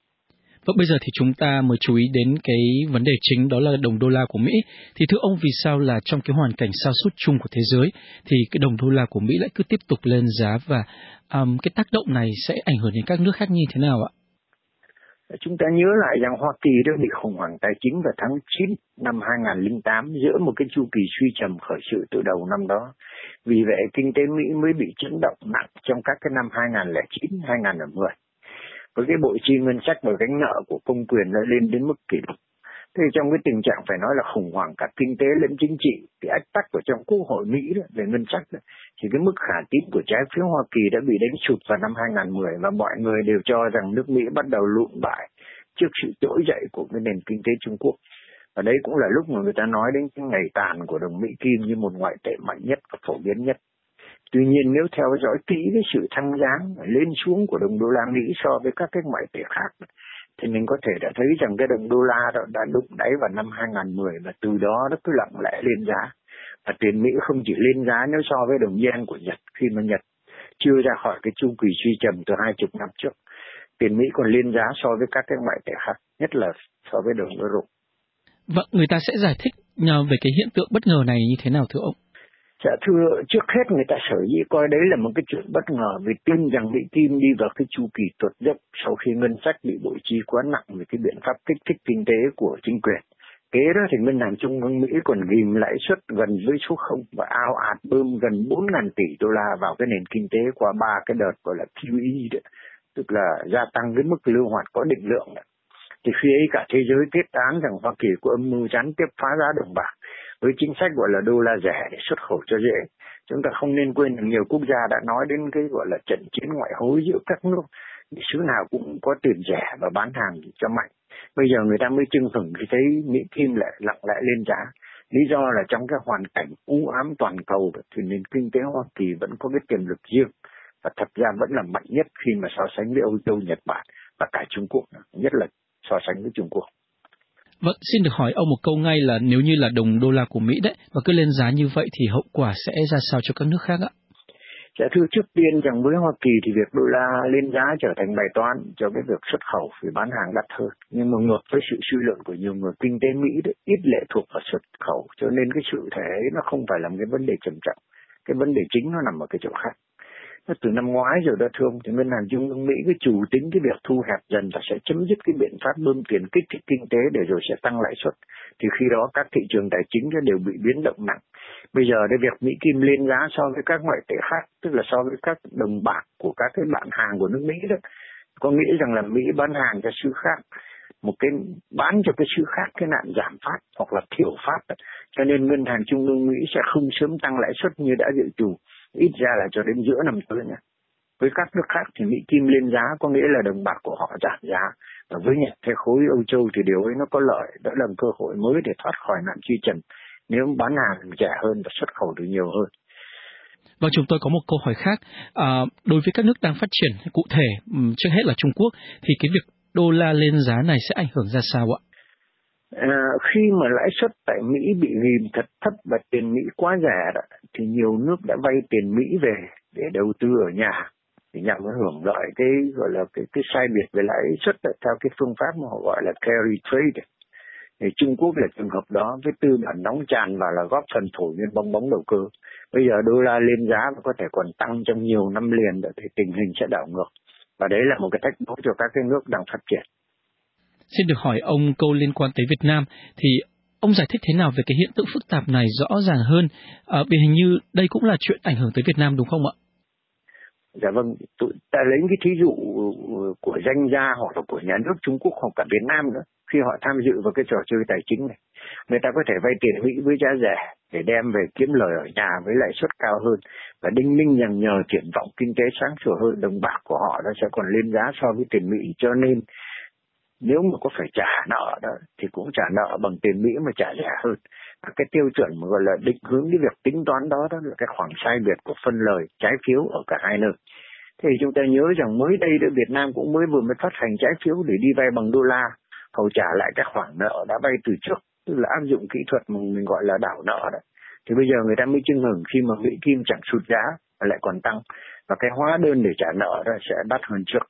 Vâng, bây giờ thì chúng ta mới chú ý đến cái vấn đề chính, đó là đồng đô la của Mỹ. Thì thưa ông, vì sao là trong cái hoàn cảnh sa sút chung của thế giới thì cái đồng đô la của Mỹ lại cứ tiếp tục lên giá, và um, cái tác động này sẽ ảnh hưởng đến các nước khác như thế nào ạ? Chúng ta nhớ lại rằng Hoa Kỳ đã bị khủng hoảng tài chính vào tháng chín năm hai không không tám giữa một cái chu kỳ suy trầm khởi sự từ đầu năm đó. Vì vậy kinh tế Mỹ mới bị chấn động nặng trong các cái năm hai không không chín, hai không không mười. Với cái bộ chi ngân sách và gánh nợ của công quyền đã lên đến mức kỷ lục. Thế trong cái tình trạng phải nói là khủng hoảng cả kinh tế lẫn chính trị, cái ách tắc của trong Quốc hội Mỹ đó, về ngân sách đó, thì cái mức khả tín của trái phiếu Hoa Kỳ đã bị đánh sụt vào năm hai không một không, và mọi người đều cho rằng nước Mỹ bắt đầu lụn bại trước sự trỗi dậy của cái nền kinh tế Trung Quốc. Và đấy cũng là lúc mà người ta nói đến cái ngày tàn của đồng Mỹ Kim như một ngoại tệ mạnh nhất và phổ biến nhất. Tuy nhiên nếu theo dõi kỹ cái sự thăng dáng lên xuống của đồng đô la Mỹ so với các cái ngoại tệ khác, thì mình có thể đã thấy rằng cái đồng đô la đó đã đụng đáy vào năm hai không một không, và từ đó nó cứ lặng lẽ lên giá. Và tiền Mỹ không chỉ lên giá nếu so với đồng yen của Nhật, khi mà Nhật chưa ra khỏi cái chu kỳ suy trầm từ hai mươi năm trước, tiền Mỹ còn lên giá so với các cái ngoại tệ khác, nhất là so với đồng euro. Vâng, người ta sẽ giải thích về cái hiện tượng bất ngờ này như thế nào thưa ông? Dạ thưa, trước hết người ta sở dĩ coi đấy là một cái chuyện bất ngờ, vì tin rằng Mỹ Kim đi vào cái chu kỳ tuột dốc sau khi ngân sách bị bội chi quá nặng về cái biện pháp kích thích kinh tế của chính quyền. Kế đó thì ngân hàng trung ương Mỹ còn ghim lãi suất gần với số không và ao ạt bơm gần bốn nghìn tỷ đô la vào cái nền kinh tế qua ba cái đợt gọi là Q E đó, tức là gia tăng cái mức lưu hoạt có định lượng đó. Thì khi ấy cả thế giới kết án rằng Hoa Kỳ có âm mưu gián tiếp phá giá đồng bạc với chính sách gọi là đô la rẻ để xuất khẩu cho dễ. Chúng ta không nên quên rằng nhiều quốc gia đã nói đến cái gọi là trận chiến ngoại hối giữa các nước, xứ nào cũng có tiền rẻ và bán hàng cho mạnh. Bây giờ người ta mới chưng hửng khi thấy Mỹ Kim lại lặng lẽ lên giá. Lý do là trong cái hoàn cảnh u ám toàn cầu thì nền kinh tế Hoa Kỳ vẫn có cái tiềm lực riêng và thật ra vẫn là mạnh nhất khi mà so sánh với Âu Châu, Nhật Bản và cả Trung Quốc, nhất là so sánh với Trung Quốc. Vâng, xin được hỏi ông một câu ngay là nếu như là đồng đô la của Mỹ đấy mà cứ lên giá như vậy thì hậu quả sẽ ra sao cho các nước khác ạ? Dạ thưa, trước tiên rằng với Hoa Kỳ thì việc đô la lên giá trở thành bài toán cho cái việc xuất khẩu vì bán hàng đắt hơn. Nhưng mà ngược với sự suy luận của nhiều người, kinh tế Mỹ đấy, ít lệ thuộc vào xuất khẩu, cho nên cái sự thể ấy nó không phải là một cái vấn đề trầm trọng. Cái vấn đề chính nó nằm ở cái chỗ khác. Từ năm ngoái rồi đó thưa ông, thì Ngân hàng Trung ương Mỹ cứ chủ tính cái việc thu hẹp dần và sẽ chấm dứt cái biện pháp bơm tiền kích thích kinh tế để rồi sẽ tăng lãi suất. Thì khi đó các thị trường tài chính đều bị biến động nặng. Bây giờ cái việc Mỹ Kim lên giá so với các ngoại tệ khác, tức là so với các đồng bạc của các cái bạn hàng của nước Mỹ đó, có nghĩa rằng là Mỹ bán hàng cho xứ khác, một cái bán cho cái xứ khác cái nạn giảm phát hoặc là thiểu phát. Cho nên Ngân hàng Trung ương Mỹ sẽ không sớm tăng lãi suất như đã dự trù, ít ra là cho đến giữa năm tới nha. Với các nước khác thì Mỹ Kim lên giá có nghĩa là đồng bạc của họ giảm giá. Và với Nhật hay khối Âu Châu thì điều ấy nó có lợi, đó là cơ hội mới để thoát khỏi nạn truy trần nếu bán hàng rẻ hơn và xuất khẩu được nhiều hơn. Vâng, chúng tôi có một câu hỏi khác. À, đối với các nước đang phát triển, cụ thể, trước hết là Trung Quốc, thì cái việc đô la lên giá này sẽ ảnh hưởng ra sao ạ? À, khi mà lãi suất tại Mỹ bị ghim thật thấp và tiền Mỹ quá rẻ đó, thì nhiều nước đã vay tiền Mỹ về để đầu tư ở nhà để nhằm hưởng lợi cái gọi là cái cái sai biệt về lãi suất theo cái phương pháp mà họ gọi là carry trade. Thì Trung Quốc là trường hợp đó, với tư bản nóng tràn và là góp phần thổi lên bong bóng đầu cơ. Bây giờ đô la lên giá và có thể còn tăng trong nhiều năm liền thì tình hình sẽ đảo ngược. Và đấy là một cái thách đố cho các cái nước đang phát triển. Xin được hỏi ông câu liên quan tới Việt Nam, thì ông giải thích thế nào về cái hiện tượng phức tạp này rõ ràng hơn? À, vì hình như đây cũng là chuyện ảnh hưởng tới Việt Nam đúng không ạ? Dạ vâng, tụi ta lấy cái thí dụ của danh gia hoặc là của nhà nước Trung Quốc hoặc cả Việt Nam nữa. Khi họ tham dự vào cái trò chơi tài chính này, người ta có thể vay tiền Mỹ với giá rẻ để đem về kiếm lời ở nhà với lãi suất cao hơn, và đinh ninh rằng nhờ triển vọng kinh tế sáng sủa hơn, đồng bạc của họ nó sẽ còn lên giá so với tiền Mỹ. Cho nên nếu mà có phải trả nợ đó thì cũng trả nợ bằng tiền Mỹ mà trả rẻ hơn. Và cái tiêu chuẩn mà gọi là định hướng cái việc tính toán đó, đó là cái khoảng sai biệt của phân lời trái phiếu ở cả hai nơi. Thì chúng ta nhớ rằng mới đây đó Việt Nam cũng mới vừa mới phát hành trái phiếu để đi vay bằng đô la, hầu trả lại các khoản nợ đã vay từ trước, tức là áp dụng kỹ thuật mà mình gọi là đảo nợ đó. Thì bây giờ người ta mới chưng hửng khi mà Mỹ Kim chẳng sụt giá mà lại còn tăng, và cái hóa đơn để trả nợ đó sẽ đắt hơn trước.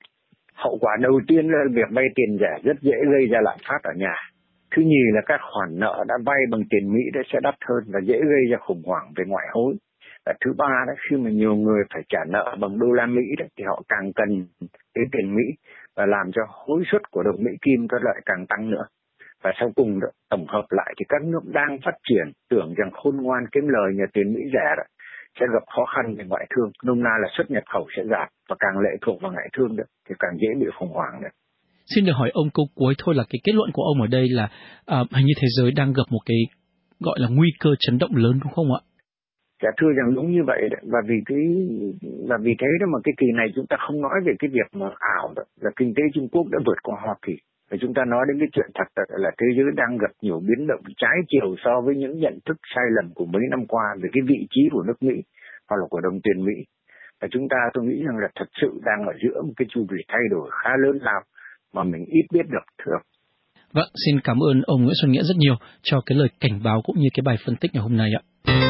Hậu quả đầu tiên là việc vay tiền rẻ rất dễ gây ra lạm phát ở nhà. Thứ nhì là các khoản nợ đã vay bằng tiền Mỹ đó sẽ đắt hơn và dễ gây ra khủng hoảng về ngoại hối. Và thứ ba đó, khi mà nhiều người phải trả nợ bằng đô la Mỹ đó, thì họ càng cần đến tiền Mỹ và làm cho hối suất của đồng Mỹ Kim có lợi càng tăng nữa. Và sau cùng đó, tổng hợp lại thì các nước đang phát triển tưởng rằng khôn ngoan kiếm lời nhờ tiền Mỹ rẻ đó, sẽ gặp khó khăn về ngoại thương, nôm na là xuất nhập khẩu sẽ giảm và càng lệ thuộc vào ngoại thương đó, thì càng dễ bị khủng hoảng nữa. Xin được hỏi ông câu cuối thôi, là cái kết luận của ông ở đây là uh, hình như thế giới đang gặp một cái gọi là nguy cơ chấn động lớn đúng không ạ? Dạ thưa rằng đúng như vậy đấy. Và vì cái và vì thế đó mà cái kỳ này chúng ta không nói về cái việc mà ảo đó, là kinh tế Trung Quốc đã vượt qua Hoa Kỳ. Và chúng ta nói đến cái chuyện thật là thế giới đang gặp nhiều biến động trái chiều so với những nhận thức sai lầm của mấy năm qua về cái vị trí của nước Mỹ hoặc là của đồng tiền Mỹ. Và chúng ta tôi nghĩ rằng là thật sự đang ở giữa một cái chu kỳ thay đổi khá lớn lao mà mình ít biết được, thưa. Vâng, xin cảm ơn ông Nguyễn Xuân Nghĩa rất nhiều cho cái lời cảnh báo cũng như cái bài phân tích ngày hôm nay ạ.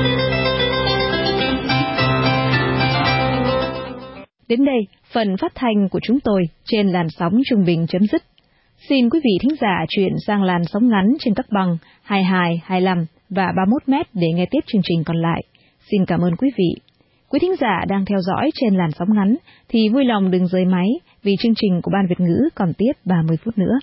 Đến đây, phần phát thanh của chúng tôi trên làn sóng trung bình chấm dứt. Xin quý vị thính giả chuyển sang làn sóng ngắn trên các băng hai mươi hai, hai mươi lăm và ba mươi mốt mét để nghe tiếp chương trình còn lại. Xin cảm ơn quý vị. Quý thính giả đang theo dõi trên làn sóng ngắn thì vui lòng đừng rời máy vì chương trình của Ban Việt ngữ còn tiếp ba mươi phút nữa.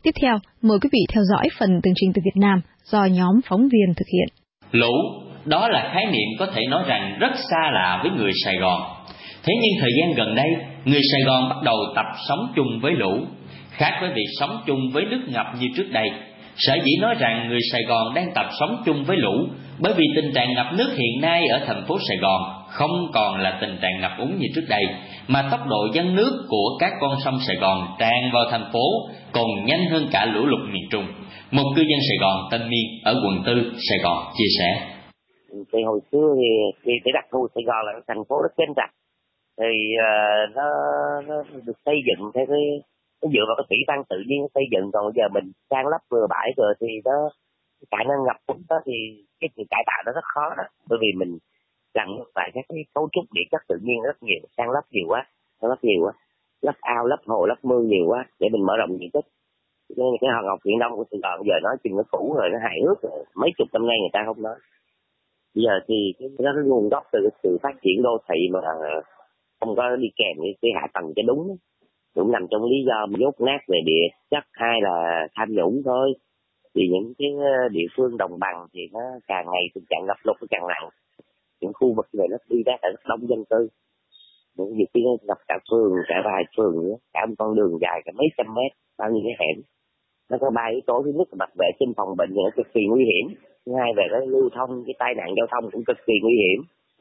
Tiếp theo, mời quý vị theo dõi phần tường trình từ Việt Nam do nhóm phóng viên thực hiện. Lũ, đó là khái niệm có thể nói rằng rất xa lạ với người Sài Gòn. Thế nhưng thời gian gần đây, người Sài Gòn bắt đầu tập sống chung với lũ, khác với việc sống chung với nước ngập như trước đây. Sở dĩ nói rằng người Sài Gòn đang tập sống chung với lũ, bởi vì tình trạng ngập nước hiện nay ở thành phố Sài Gòn không còn là tình trạng ngập úng như trước đây, mà tốc độ dâng nước của các con sông Sài Gòn tràn vào thành phố còn nhanh hơn cả lũ lụt miền Trung. Một cư dân Sài Gòn tên Miên ở quận tư Sài Gòn chia sẻ: Thì hồi xưa thì, thì cái đặc thù Sài Gòn là thành phố rất kênh rạch, thì uh, nó, nó được xây dựng theo cái nó dựa vào cái thủy văn tự nhiên xây dựng, còn bây giờ mình san lấp bừa bãi rồi thì nó khả năng ngập úng đó thì cái sự cải tạo nó rất khó đó, bởi vì mình làm phải các cái cấu trúc địa chất tự nhiên rất nhiều, san lấp nhiều quá, san lấp nhiều quá, lấp ao, lấp hồ, lấp mương nhiều quá để mình mở rộng diện tích. Nên cái hòn ngọc Viễn Đông của Sài Gòn giờ nói chừng nó cũ rồi, nó hài hước rồi, mấy chục năm nay người ta không nói. Bây giờ thì cái, cái, cái nguồn gốc từ cái sự phát triển đô thị mà không có đi kèm với cái hạ tầng cho đúng, cũng nằm trong lý do dốt nát về địa chất hay là tham nhũng thôi. Vì những cái địa phương đồng bằng thì nó càng ngày tình trạng ngập lụt nó càng nặng, những khu vực này nó đi ra rất đông dân cư, những việc khi ngập cả phường, cả vài phường nữa, cả một con đường dài cả mấy trăm mét, bao nhiêu cái hẻm. Nó có ba yếu tố: thứ nhất là mặt vệ sinh phòng bệnh thì nó cực kỳ nguy hiểm, thứ hai về cái lưu thông, cái tai nạn giao thông cũng cực kỳ nguy hiểm,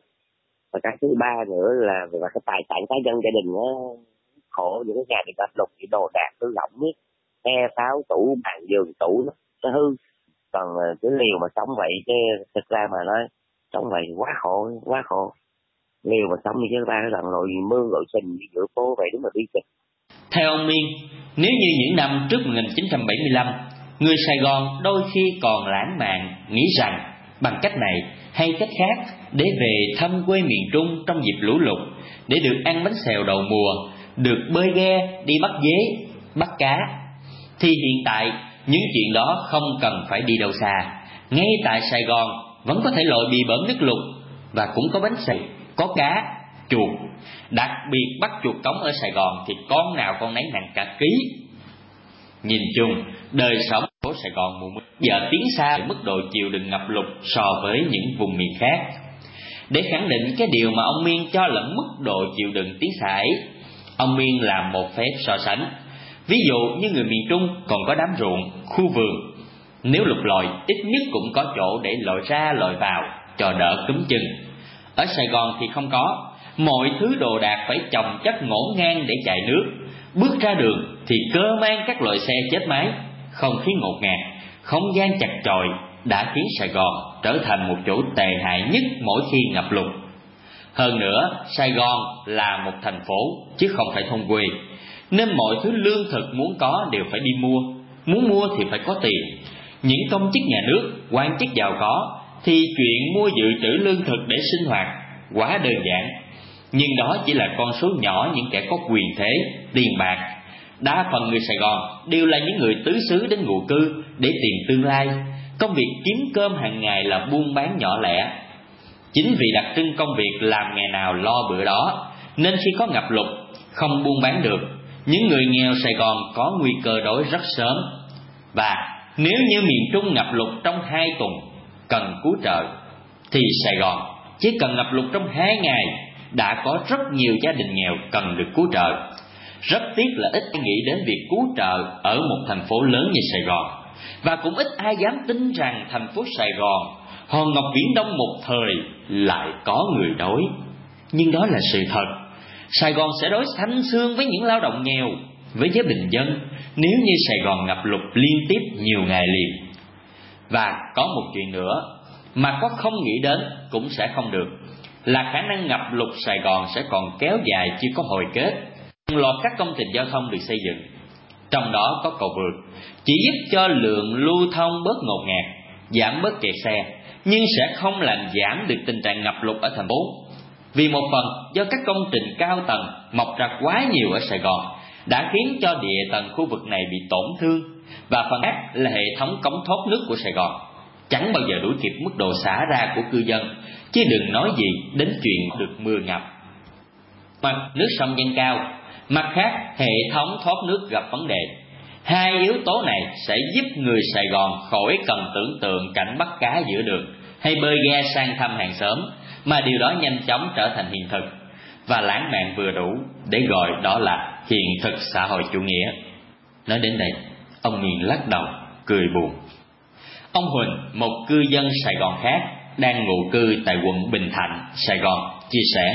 và cái thứ ba nữa là về cái tài sản cá nhân gia đình nó khổ. Những cái nhà bị ngập lụt thì đồ đạc hư hỏng nhất, xe pháo tủ bàn giường tủ nó, nó hư. Còn cái liều mà sống vậy chứ thực ra mà nói sống vậy quá khổ, quá khổ. Liều mà sống như chứ ba cái lần lội mưa lội sình đi giữa phố vậy đúng là bi kịch. Theo ông Miên, nếu như những năm trước một nghìn chín trăm bảy mươi lăm, người Sài Gòn đôi khi còn lãng mạn nghĩ rằng bằng cách này hay cách khác để về thăm quê miền Trung trong dịp lũ lụt, để được ăn bánh xèo đầu mùa, được bơi ghe, đi bắt dế, bắt cá, thì hiện tại những chuyện đó không cần phải đi đâu xa. Ngay tại Sài Gòn vẫn có thể lội bị bỡn nước lụt và cũng có bánh xèo, có cá, chuột. Đặc biệt bắt chuột cống ở Sài Gòn thì con nào con nấy nặng cả ký. Nhìn chung, đời sống của Sài Gòn mùa mưa giờ tiến xa mức độ chịu đựng ngập lụt so với những vùng miền khác. Để khẳng định cái điều mà ông Miên cho là mức độ chịu đựng tiến xa ấy, ông Miên làm một phép so sánh. Ví dụ như người miền Trung còn có đám ruộng, khu vườn, nếu lụt lội ít nhất cũng có chỗ để lội ra lội vào cho đỡ cúm chừng. Ở Sài Gòn thì không có, mọi thứ đồ đạc phải chồng chất ngổn ngang để chạy nước. Bước ra đường thì cơ man các loại xe chết máy, không khí ngột ngạt, không gian chật chội đã khiến Sài Gòn trở thành một chỗ tệ hại nhất mỗi khi ngập lụt. Hơn nữa, Sài Gòn là một thành phố chứ không phải thôn quê, nên mọi thứ lương thực muốn có đều phải đi mua. Muốn mua thì phải có tiền. Những công chức nhà nước, quan chức giàu có thì chuyện mua dự trữ lương thực để sinh hoạt quá đơn giản. Nhưng đó chỉ là con số nhỏ những kẻ có quyền thế, tiền bạc. Đa phần người Sài Gòn đều là những người tứ xứ đến ngụ cư để tìm tương lai. Công việc kiếm cơm hàng ngày là buôn bán nhỏ lẻ. Chính vì đặc trưng công việc làm ngày nào lo bữa đó, nên khi có ngập lụt, không buôn bán được, những người nghèo Sài Gòn có nguy cơ đói rất sớm. Và nếu như miền Trung ngập lụt trong hai tuần cần cứu trợ, thì Sài Gòn chỉ cần ngập lụt trong hai ngày đã có rất nhiều gia đình nghèo cần được cứu trợ. Rất tiếc là ít ai nghĩ đến việc cứu trợ ở một thành phố lớn như Sài Gòn, và cũng ít ai dám tin rằng thành phố Sài Gòn, hòn ngọc Viễn Đông một thời, lại có người đói. Nhưng đó là sự thật. Sài Gòn sẽ đói xanh xương với những lao động nghèo, với giới bình dân, nếu như Sài Gòn ngập lụt liên tiếp nhiều ngày liền. Và có một chuyện nữa mà có không nghĩ đến cũng sẽ không được, là khả năng ngập lụt Sài Gòn sẽ còn kéo dài chưa có hồi kết. Một loạt các công trình giao thông được xây dựng, trong đó có cầu vượt, chỉ giúp cho lượng lưu thông bớt ngột ngạt, giảm bớt kẹt xe, nhưng sẽ không làm giảm được tình trạng ngập lụt ở thành phố. Vì một phần do các công trình cao tầng mọc ra quá nhiều ở Sài Gòn đã khiến cho địa tầng khu vực này bị tổn thương, và phần khác là hệ thống cống thoát nước của Sài Gòn chẳng bao giờ đuổi kịp mức độ xả ra của cư dân, chứ đừng nói gì đến chuyện được mưa ngập. Mặt nước sông dâng cao, mặt khác hệ thống thoát nước gặp vấn đề. Hai yếu tố này sẽ giúp người Sài Gòn khỏi cần tưởng tượng cảnh bắt cá giữa đường hay bơi ghe sang thăm hàng xóm, mà điều đó nhanh chóng trở thành hiện thực, và lãng mạn vừa đủ để gọi đó là hiện thực xã hội chủ nghĩa. Nói đến đây, ông Miền lắc đầu, cười buồn. Ông Huỳnh, một cư dân Sài Gòn khác, đang ngụ cư tại quận Bình Thạnh, Sài Gòn, chia sẻ.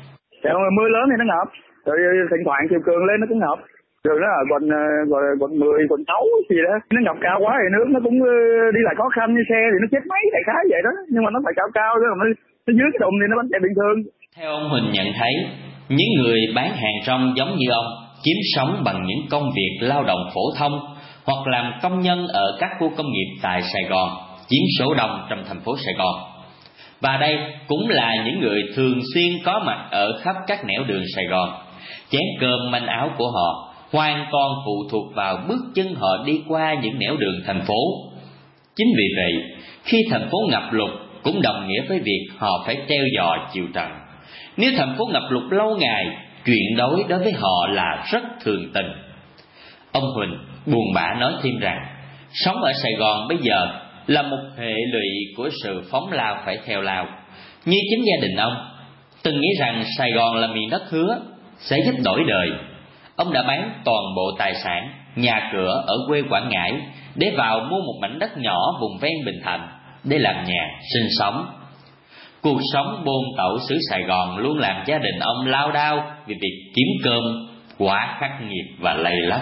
Mưa lớn thì nó ngập, rồi thỉnh thoảng chiều cường lên nó cũng ngập. Rồi nó là quận gọi là quận mười, quận sáu gì đó, nó ngập cao quá thì nước nó cũng đi lại khó khăn, như xe thì nó chết máy đại khái vậy đó, nhưng mà nó phải cao cao chứ, nó, nó dưới cái đụng thì nó vẫn chạy bình thường. Theo ông Huỳnh nhận thấy, những người bán hàng rong giống như ông kiếm sống bằng những công việc lao động phổ thông hoặc làm công nhân ở các khu công nghiệp tại Sài Gòn, chiếm số đông trong thành phố Sài Gòn. Và đây cũng là những người thường xuyên có mặt ở khắp các nẻo đường Sài Gòn. Chén cơm manh áo của họ hoàn toàn phụ thuộc vào bước chân họ đi qua những nẻo đường thành phố. Chính vì vậy, khi thành phố ngập lụt cũng đồng nghĩa với việc họ phải treo giò chịu trận. Nếu thành phố ngập lụt lâu ngày, chuyện đối đối với họ là rất thường tình. Ông Huỳnh buồn bã nói thêm rằng, sống ở Sài Gòn bây giờ là một hệ lụy của sự phóng lao phải theo lao. Như chính gia đình ông từng nghĩ rằng Sài Gòn là miền đất hứa, sẽ giúp đổi đời. Ông đã bán toàn bộ tài sản, nhà cửa ở quê Quảng Ngãi để vào mua một mảnh đất nhỏ vùng ven Bình Thạnh để làm nhà sinh sống. Cuộc sống bôn tẩu xứ Sài Gòn luôn làm gia đình ông lao đao vì việc kiếm cơm quá khắc nghiệt và lầy lắt.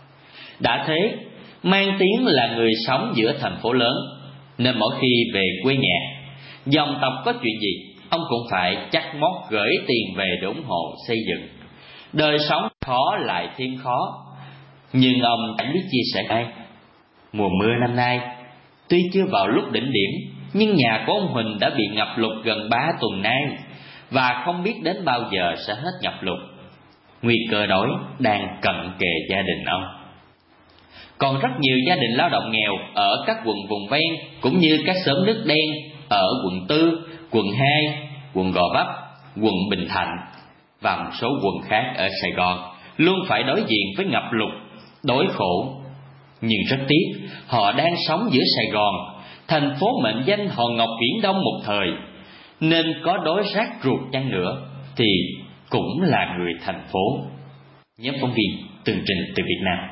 Đã thế, mang tiếng là người sống giữa thành phố lớn, nên mỗi khi về quê nhà, dòng tộc có chuyện gì, ông cũng phải chắc mót gửi tiền về để ủng hộ xây dựng. Đời sống khó lại thêm khó, nhưng ông chẳng biết chia sẻ ai. Mùa mưa năm nay tuy chưa vào lúc đỉnh điểm, nhưng nhà của ông Huỳnh đã bị ngập lụt gần ba tuần nay, và không biết đến bao giờ sẽ hết ngập lụt. Nguy cơ đói đang cận kề gia đình ông. Còn rất nhiều gia đình lao động nghèo ở các quận vùng ven, cũng như các xóm nước đen ở quận tư, quận hai, quận Gò Vấp, quận Bình Thạnh và một số quận khác ở Sài Gòn, luôn phải đối diện với ngập lụt, đói khổ. Nhưng rất tiếc, họ đang sống giữa Sài Gòn, thành phố mệnh danh hòn ngọc Viễn Đông một thời, nên có đói rác ruột chăng nữa thì cũng là người thành phố. Nhóm phóng viên tường trình từ Việt Nam.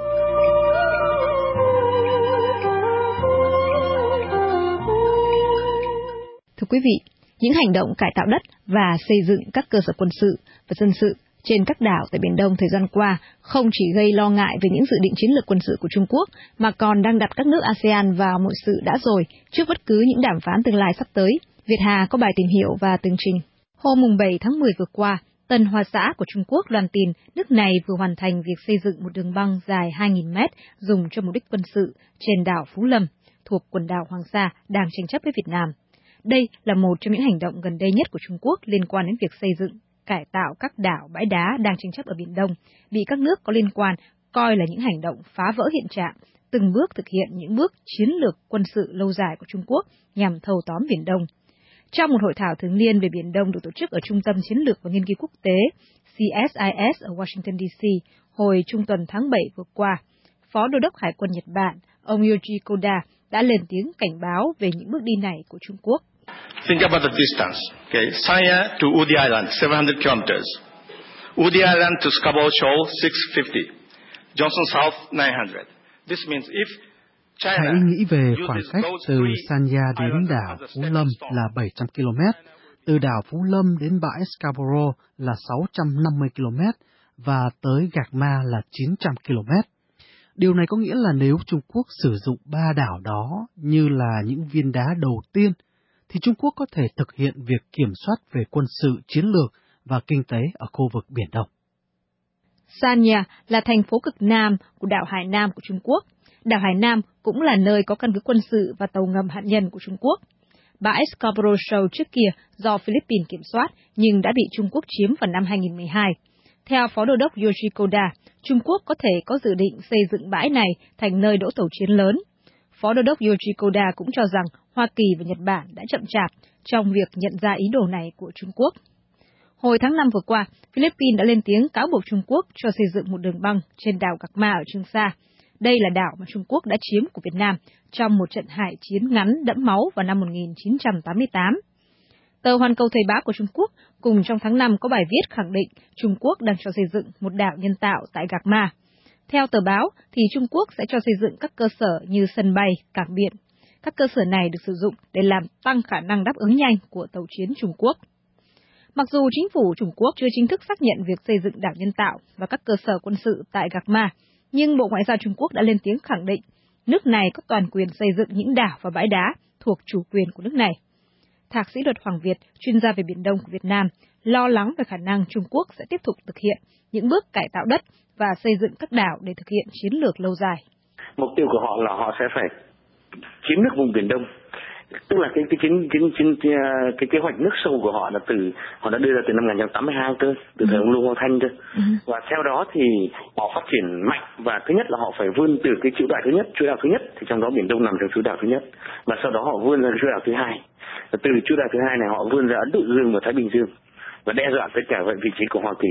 Thưa quý vị, những hành động cải tạo đất và xây dựng các cơ sở quân sự và dân sự trên các đảo tại Biển Đông thời gian qua không chỉ gây lo ngại về những dự định chiến lược quân sự của Trung Quốc, mà còn đang đặt các nước a sê an vào một sự đã rồi trước bất cứ những đàm phán tương lai sắp tới. Việt Hà có bài tìm hiểu và tường trình. Hôm bảy tháng mười vừa qua, Tân Hoa Xã của Trung Quốc loan tin nước này vừa hoàn thành việc xây dựng một đường băng dài hai nghìn mét dùng cho mục đích quân sự trên đảo Phú Lâm, thuộc quần đảo Hoàng Sa đang tranh chấp với Việt Nam. Đây là một trong những hành động gần đây nhất của Trung Quốc liên quan đến việc xây dựng, cải tạo các đảo bãi đá đang tranh chấp ở Biển Đông, bị các nước có liên quan coi là những hành động phá vỡ hiện trạng, từng bước thực hiện những bước chiến lược quân sự lâu dài của Trung Quốc nhằm thâu tóm Biển Đông. Trong một hội thảo thường niên về Biển Đông được tổ chức ở Trung tâm Chiến lược và Nghiên cứu Quốc tế C S I S ở Washington D C hồi trung tuần tháng bảy vừa qua, Phó Đô đốc Hải quân Nhật Bản, ông Yoji Koda đã lên tiếng cảnh báo về những bước đi này của Trung Quốc. Think about the distance. Okay, Sanya to Udi Island, seven hundred kilometers. Udi Island to Scarborough Shoal, six fifty. Johnson South, nine hundred. This means if China Hãy nghĩ về khoảng cách từ Sanya đến đảo Phú Lâm là bảy trăm ki lô mét, từ đảo Phú Lâm đến bãi Scarborough là sáu trăm năm mươi ki lô mét và tới Gạc Ma là chín trăm ki lô mét. Điều này có nghĩa là nếu Trung Quốc sử dụng ba đảo đó như là những viên đá đầu tiên, thì Trung Quốc có thể thực hiện việc kiểm soát về quân sự, chiến lược và kinh tế ở khu vực Biển Đông. Sanya là thành phố cực nam của đảo Hải Nam của Trung Quốc. Đảo Hải Nam cũng là nơi có căn cứ quân sự và tàu ngầm hạt nhân của Trung Quốc. Bãi Scarborough Shoal trước kia do Philippines kiểm soát nhưng đã bị Trung Quốc chiếm vào năm hai nghìn không trăm mười hai. Theo Phó Đô đốc Yoji Koda, Trung Quốc có thể có dự định xây dựng bãi này thành nơi đỗ tàu chiến lớn. Phó Đô đốc Yoji Koda cũng cho rằng Hoa Kỳ và Nhật Bản đã chậm chạp trong việc nhận ra ý đồ này của Trung Quốc. Hồi tháng năm vừa qua, Philippines đã lên tiếng cáo buộc Trung Quốc cho xây dựng một đường băng trên đảo Gạc Ma ở Trường Sa. đây là đảo mà Trung Quốc đã chiếm của Việt Nam trong một trận hải chiến ngắn đẫm máu vào năm một nghìn chín trăm tám mươi tám. Tờ Hoàn Cầu Thời báo của Trung Quốc cùng trong tháng năm có bài viết khẳng định Trung Quốc đang cho xây dựng một đảo nhân tạo tại Gạc Ma. Theo tờ báo, thì Trung Quốc sẽ cho xây dựng các cơ sở như sân bay, cảng biển. Các cơ sở này được sử dụng để làm tăng khả năng đáp ứng nhanh của tàu chiến Trung Quốc. Mặc dù chính phủ Trung Quốc chưa chính thức xác nhận việc xây dựng đảo nhân tạo và các cơ sở quân sự tại Gạc Ma, nhưng Bộ Ngoại giao Trung Quốc đã lên tiếng khẳng định nước này có toàn quyền xây dựng những đảo và bãi đá thuộc chủ quyền của nước này. Thạc sĩ Luật Hoàng Việt, chuyên gia về Biển Đông của Việt Nam, lo lắng về khả năng Trung Quốc sẽ tiếp tục thực hiện những bước cải tạo đất và xây dựng các đảo để thực hiện chiến lược lâu dài. Mục tiêu của họ là họ sẽ phải chiếm nước vùng Biển Đông, tức là cái cái chiến chiến chiến cái kế hoạch nước sâu của họ là từ họ đã đưa ra từ năm một nghìn chín trăm tám mươi hai cơ, từ thời ông Lưu Quang Thanh cơ, ừ. Và theo đó thì họ phát triển mạnh và thứ nhất là họ phải vươn từ cái chuỗi đảo thứ nhất, chuỗi đảo thứ nhất thì trong đó Biển Đông nằm trong chuỗi đảo thứ nhất, và sau đó họ vươn ra chuỗi đảo thứ hai, và từ chuỗi đảo thứ hai này họ vươn ra Ấn Độ Dương và Thái Bình Dương và đe dọa tất cả vị trí của Hoa Kỳ.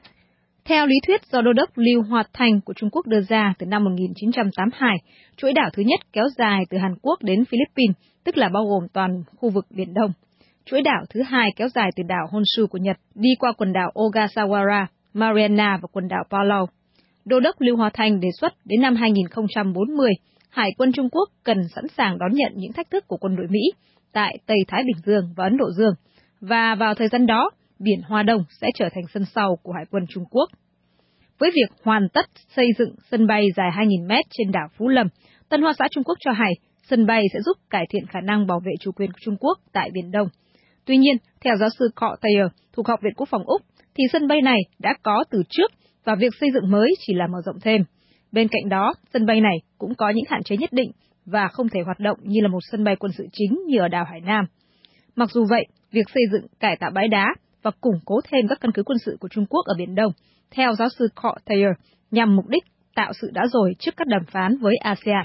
Theo lý thuyết do Đô đốc Lưu Hoa Thanh của Trung Quốc đưa ra từ năm một nghìn chín trăm tám mươi hai, chuỗi đảo thứ nhất kéo dài từ Hàn Quốc đến Philippines, tức là bao gồm toàn khu vực Biển Đông. Chuỗi đảo thứ hai kéo dài từ đảo Honshu của Nhật, đi qua quần đảo Ogasawara, Mariana và quần đảo Palau. Đô đốc Lưu Hoa Thanh đề xuất đến năm hai nghìn không trăm bốn mươi, Hải quân Trung Quốc cần sẵn sàng đón nhận những thách thức của quân đội Mỹ tại Tây Thái Bình Dương và Ấn Độ Dương, và vào thời gian đó, Biển Hoa Đông sẽ trở thành sân sau của Hải quân Trung Quốc. Với việc hoàn tất xây dựng sân bay dài hai nghìn mét trên đảo Phú Lâm, Tân Hoa xã Trung Quốc cho hay sân bay sẽ giúp cải thiện khả năng bảo vệ chủ quyền của Trung Quốc tại Biển Đông. Tuy nhiên, theo giáo sư Cọ Taylor thuộc Học viện Quốc phòng Úc, thì sân bay này đã có từ trước và việc xây dựng mới chỉ là mở rộng thêm. Bên cạnh đó, sân bay này cũng có những hạn chế nhất định và không thể hoạt động như là một sân bay quân sự chính như ở đảo Hải Nam. Mặc dù vậy, việc xây dựng cải tạo bãi đá và củng cố thêm các căn cứ quân sự của Trung Quốc ở Biển Đông, theo giáo sư Cọ Taylor, nhằm mục đích tạo sự đã rồi trước các đàm phán với a sê an.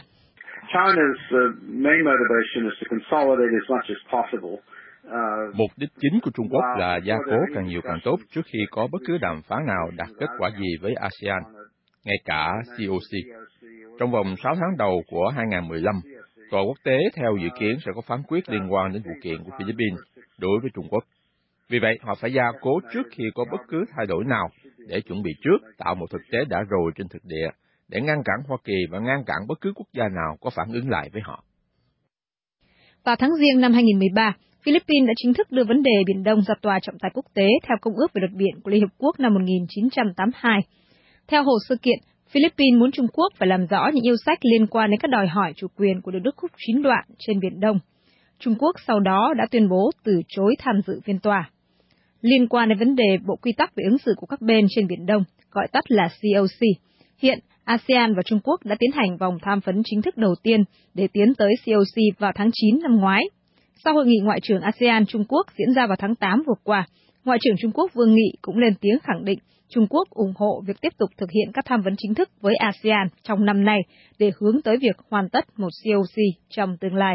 Mục đích chính của Trung Quốc là gia cố càng nhiều càng tốt trước khi có bất cứ đàm phán nào đạt kết quả gì với a sê an, ngay cả xê o xê. Trong vòng sáu tháng đầu của hai nghìn không trăm mười lăm, Tòa quốc tế theo dự kiến sẽ có phán quyết liên quan đến vụ kiện của Philippines đối với Trung Quốc. Vì vậy, họ phải gia cố trước khi có bất cứ thay đổi nào để chuẩn bị trước tạo một thực tế đã rồi trên thực địa để ngăn cản Hoa Kỳ và ngăn cản bất cứ quốc gia nào có phản ứng lại với họ. Vào tháng Giêng năm hai nghìn không trăm mười ba, Philippines đã chính thức đưa vấn đề Biển Đông ra tòa trọng tài quốc tế theo Công ước về luật biển của Liên Hiệp Quốc năm một nghìn chín trăm tám mươi hai. Theo hồ sơ kiện, Philippines muốn Trung Quốc phải làm rõ những yêu sách liên quan đến các đòi hỏi chủ quyền của Đức Khúc chín đoạn trên Biển Đông. Trung Quốc sau đó đã tuyên bố từ chối tham dự phiên tòa. Liên quan đến vấn đề Bộ Quy tắc về ứng xử của các bên trên Biển Đông, gọi tắt là xê o xê, hiện a sê an và Trung Quốc đã tiến hành vòng tham vấn chính thức đầu tiên để tiến tới xê o xê vào tháng chín năm ngoái. Sau hội nghị Ngoại trưởng a sê an Trung Quốc diễn ra vào tháng tám vừa qua, Ngoại trưởng Trung Quốc Vương Nghị cũng lên tiếng khẳng định Trung Quốc ủng hộ việc tiếp tục thực hiện các tham vấn chính thức với a sê an trong năm nay để hướng tới việc hoàn tất một xê o xê trong tương lai.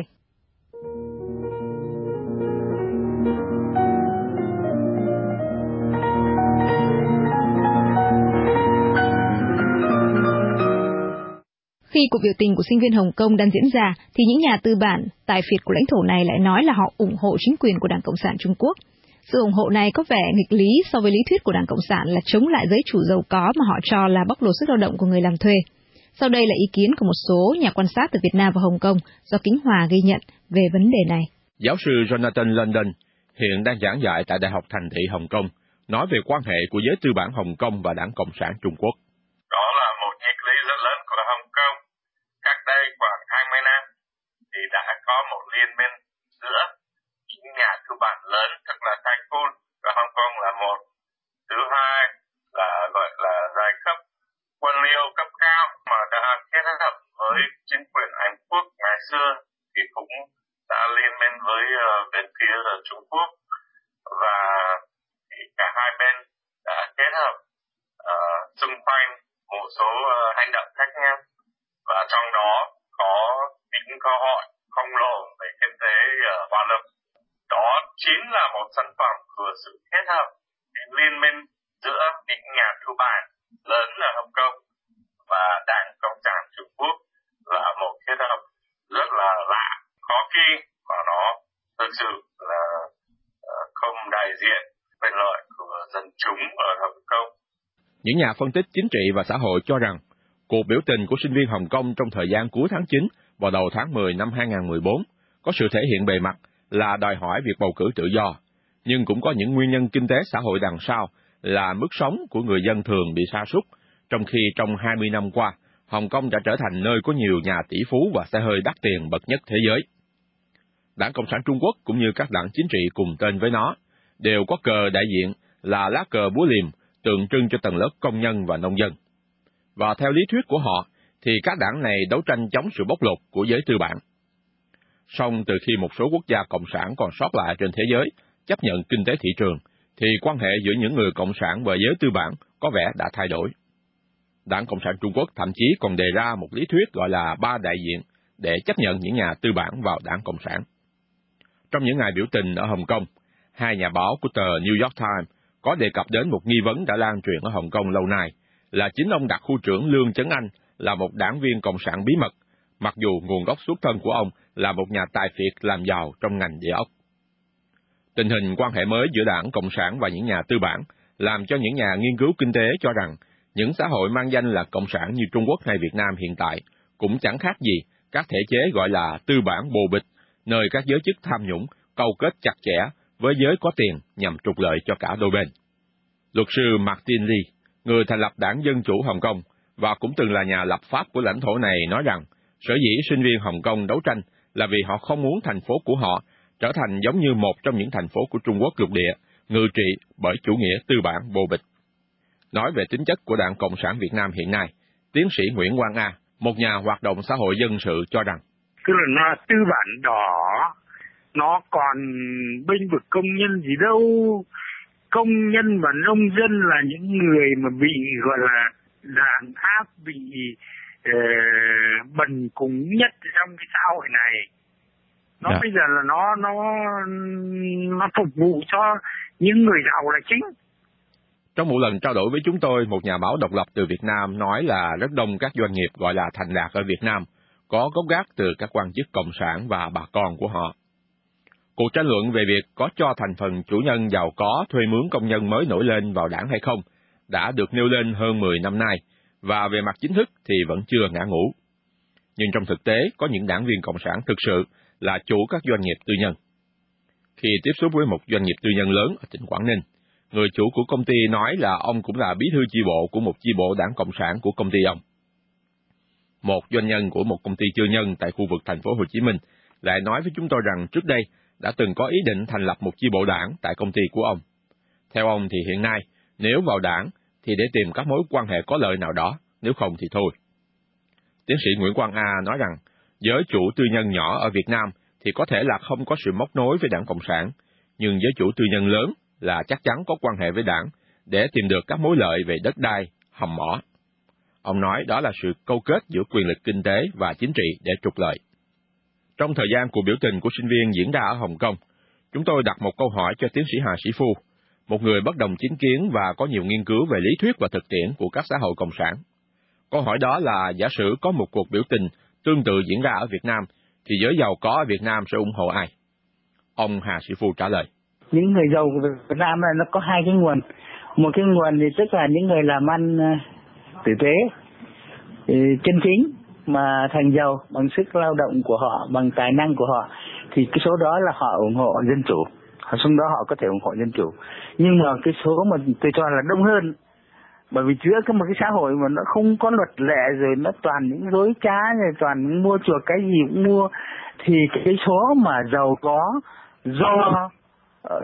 Khi cuộc biểu tình của sinh viên Hồng Kông đang diễn ra, thì những nhà tư bản tài phiệt của lãnh thổ này lại nói là họ ủng hộ chính quyền của Đảng Cộng sản Trung Quốc. Sự ủng hộ này có vẻ nghịch lý so với lý thuyết của Đảng Cộng sản là chống lại giới chủ giàu có mà họ cho là bóc lột sức lao động của người làm thuê. Sau đây là ý kiến của một số nhà quan sát từ Việt Nam và Hồng Kông do Kính Hòa ghi nhận về vấn đề này. Giáo sư Jonathan London hiện đang giảng dạy tại Đại học Thành thị Hồng Kông, nói về quan hệ của giới tư bản Hồng Kông và Đảng Cộng sản Trung Quốc. Đó là một nghịch lý rất lớn của Hồng Kông. Cách đây khoảng hai mươi năm thì đã có một liên minh giữa những nhà tư bản lớn, tức là Tycoon, và Hồng Kông là một. Thứ hai là gọi là giai cấp quân liêu cấp cao mà đã kết hợp với chính quyền Hàn Quốc ngày xưa thì cũng đã liên minh với uh, bên phía là Trung Quốc, và thì cả hai bên đã kết hợp uh, xung quanh một số uh, hành động khác nhau, và trong đó có những cơ hội khổng lồ về kinh tế uh, Hoa Lâm. Đó chính là một sản phẩm của sự kết hợp liên minh giữa những nhà tư bản lớn ở Hồng Kông và Đảng Cộng sản Trung Những nhà phân tích chính trị và xã hội cho rằng cuộc biểu tình của sinh viên Hồng Kông trong thời gian cuối tháng chín và đầu tháng mười năm hai không một bốn có sự thể hiện bề mặt là đòi hỏi việc bầu cử tự do, nhưng cũng có những nguyên nhân kinh tế xã hội đằng sau là mức sống của người dân thường bị sa sút, trong khi trong hai mươi năm qua, Hồng Kông đã trở thành nơi có nhiều nhà tỷ phú và xe hơi đắt tiền bậc nhất thế giới. Đảng Cộng sản Trung Quốc cũng như các đảng chính trị cùng tên với nó đều có cờ đại diện là lá cờ búa liềm tượng trưng cho tầng lớp công nhân và nông dân. Và theo lý thuyết của họ, thì các đảng này đấu tranh chống sự bóc lột của giới tư bản. Song từ khi một số quốc gia cộng sản còn sót lại trên thế giới chấp nhận kinh tế thị trường, thì quan hệ giữa những người cộng sản và giới tư bản có vẻ đã thay đổi. Đảng Cộng sản Trung Quốc thậm chí còn đề ra một lý thuyết gọi là ba đại diện để chấp nhận những nhà tư bản vào đảng Cộng sản. Trong những ngày biểu tình ở Hồng Kông, hai nhà báo của tờ New York Times có đề cập đến một nghi vấn đã lan truyền ở Hồng Kông lâu nay, là chính ông đặc khu trưởng Lương Chấn Anh là một đảng viên cộng sản bí mật, mặc dù nguồn gốc xuất thân của ông là một nhà tài phiệt làm giàu trong ngành địa ốc. Tình hình quan hệ mới giữa đảng Cộng sản và những nhà tư bản làm cho những nhà nghiên cứu kinh tế cho rằng những xã hội mang danh là cộng sản như Trung Quốc hay Việt Nam hiện tại cũng chẳng khác gì các thể chế gọi là tư bản bồ bịch, nơi các giới chức tham nhũng câu kết chặt chẽ với giới có tiền nhằm trục lợi cho cả đôi bên. Luật sư Martin Lee, người thành lập Đảng Dân Chủ Hồng Kông và cũng từng là nhà lập pháp của lãnh thổ này, nói rằng sở dĩ sinh viên Hồng Kông đấu tranh là vì họ không muốn thành phố của họ trở thành giống như một trong những thành phố của Trung Quốc lục địa, ngự trị bởi chủ nghĩa tư bản bồ bịch. Nói về tính chất của Đảng Cộng sản Việt Nam hiện nay, tiến sĩ Nguyễn Quang A, một nhà hoạt động xã hội dân sự cho rằng tức là nó tư bản đỏ, nó còn bênh vực công nhân gì đâu. Công nhân và nông dân là những người mà bị gọi là đàn áp, bị uh, bần cùng nhất trong cái xã hội này. Nó yeah. bây giờ là nó nó nó phục vụ cho những người giàu là chính. Trong một lần trao đổi với chúng tôi, một nhà báo độc lập từ Việt Nam nói là rất đông các doanh nghiệp gọi là thành đạt ở Việt Nam có gốc gác từ các quan chức cộng sản và bà con của họ. Cuộc tranh luận về việc có cho thành phần chủ nhân giàu có thuê mướn công nhân mới nổi lên vào đảng hay không đã được nêu lên hơn mười năm nay, và về mặt chính thức thì vẫn chưa ngã ngũ. Nhưng trong thực tế, có những đảng viên cộng sản thực sự là chủ các doanh nghiệp tư nhân. Khi tiếp xúc với một doanh nghiệp tư nhân lớn ở tỉnh Quảng Ninh, người chủ của công ty nói là ông cũng là bí thư chi bộ của một chi bộ đảng cộng sản của công ty ông. Một doanh nhân của một công ty tư nhân tại khu vực thành phố Hồ Chí Minh lại nói với chúng tôi rằng trước đây đã từng có ý định thành lập một chi bộ đảng tại công ty của ông. Theo ông thì hiện nay, nếu vào đảng thì để tìm các mối quan hệ có lợi nào đó, nếu không thì thôi. Tiến sĩ Nguyễn Quang A nói rằng, giới chủ tư nhân nhỏ ở Việt Nam thì có thể là không có sự móc nối với đảng Cộng sản, nhưng giới chủ tư nhân lớn là chắc chắn có quan hệ với đảng để tìm được các mối lợi về đất đai, hầm mỏ. Ông nói đó là sự câu kết giữa quyền lực kinh tế và chính trị để trục lợi. Trong thời gian cuộc biểu tình của sinh viên diễn ra ở Hồng Kông, chúng tôi đặt một câu hỏi cho tiến sĩ Hà Sĩ Phu, một người bất đồng chính kiến và có nhiều nghiên cứu về lý thuyết và thực tiễn của các xã hội cộng sản. Câu hỏi đó là giả sử có một cuộc biểu tình tương tự diễn ra ở Việt Nam, thì giới giàu có ở Việt Nam sẽ ủng hộ ai? Ông Hà Sĩ Phu trả lời. Những người giàu của Việt Nam này nó có hai cái nguồn. Một cái nguồn thì tức là những người làm ăn tử tế, chân chính, mà thành giàu bằng sức lao động của họ, bằng tài năng của họ, thì cái số đó là họ ủng hộ dân chủ. Số đó họ có thể ủng hộ dân chủ. Nhưng mà cái số mà tôi cho là đông hơn, bởi vì giữa cái một cái xã hội mà nó không có luật lệ, rồi nó toàn những dối trá, rồi toàn mua chuộc cái gì cũng mua, thì cái số mà giàu có do uh,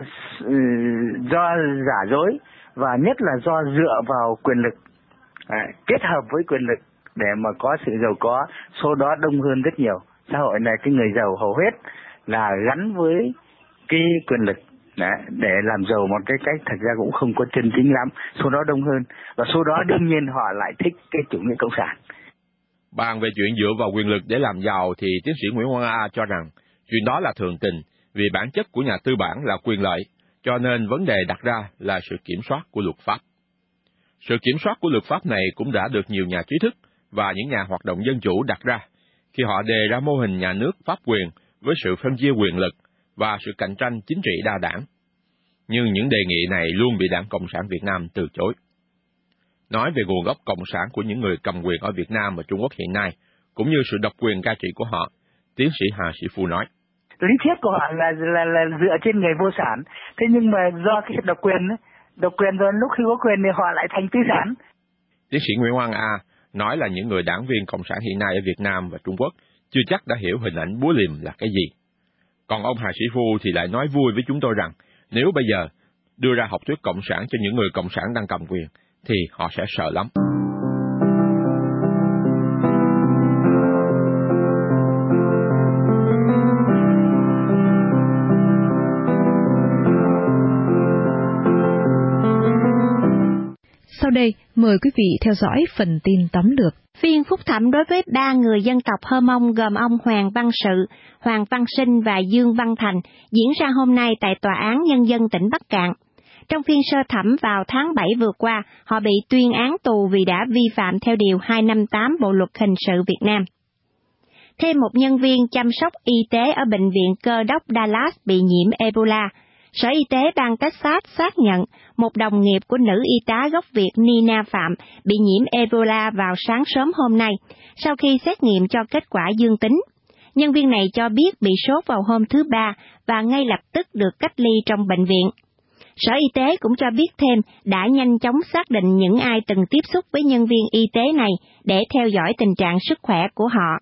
do giả dối, và nhất là do dựa vào quyền lực, à, kết hợp với quyền lực để mà có sự giàu có, số đó đông hơn rất nhiều. Xã hội này cái người giàu hầu hết là gắn với cái quyền lực. Đấy, để làm giàu một cái cách thật ra cũng không có chân chính lắm, số đó đông hơn, và số đó đương nhiên họ lại thích cái chủ nghĩa cộng sản. Bàn về chuyện dựa vào quyền lực để làm giàu thì tiến sĩ Nguyễn Quang A cho rằng chuyện đó là thường tình, vì bản chất của nhà tư bản là quyền lợi, cho nên vấn đề đặt ra là sự kiểm soát của luật pháp. Sự kiểm soát của luật pháp này cũng đã được nhiều nhà trí thức và những nhà hoạt động dân chủ đặt ra khi họ đề ra mô hình nhà nước pháp quyền với sự phân chia quyền lực và sự cạnh tranh chính trị đa đảng. Nhưng những đề nghị này luôn bị Đảng Cộng sản Việt Nam từ chối. nói về nguồn gốc cộng sản của những người cầm quyền ở Việt Nam và Trung Quốc hiện nay, cũng như sự độc quyền cai trị của họ. Tiến sĩ Hà Sĩ Phu nói. Lý thuyết của họ là, là là dựa trên người vô sản, thế nhưng mà do cái độc quyền, độc quyền rồi lúc khi có quyền thì họ lại thành tư sản. Tiến sĩ Nguyễn Hoàng A nói là những người đảng viên cộng sản hiện nay ở Việt Nam và Trung Quốc chưa chắc đã hiểu hình ảnh búa liềm là cái gì. Còn ông Hà Sĩ Phu thì lại nói vui với chúng tôi rằng nếu bây giờ đưa ra học thuyết cộng sản cho những người cộng sản đang cầm quyền thì họ sẽ sợ lắm. Sau đây, mời quý vị theo dõi phần tin tóm lược. Phiên phúc thẩm đối với ba người dân tộc Hơ Mông gồm ông Hoàng Văn Sự, Hoàng Văn Sinh và Dương Văn Thành diễn ra hôm nay tại Tòa án Nhân dân tỉnh Bắc Cạn. Trong phiên sơ thẩm vào tháng bảy vừa qua, họ bị tuyên án tù vì đã vi phạm theo Điều hai trăm năm mươi tám Bộ Luật Hình sự Việt Nam. Thêm một nhân viên chăm sóc y tế ở Bệnh viện Cơ đốc Dallas bị nhiễm Ebola. Sở Y tế bang Texas xác nhận một đồng nghiệp của nữ y tá gốc Việt Nina Phạm bị nhiễm Ebola vào sáng sớm hôm nay, sau khi xét nghiệm cho kết quả dương tính. Nhân viên này cho biết bị sốt vào hôm thứ Ba và ngay lập tức được cách ly trong bệnh viện. Sở Y tế cũng cho biết thêm đã nhanh chóng xác định những ai từng tiếp xúc với nhân viên y tế này để theo dõi tình trạng sức khỏe của họ.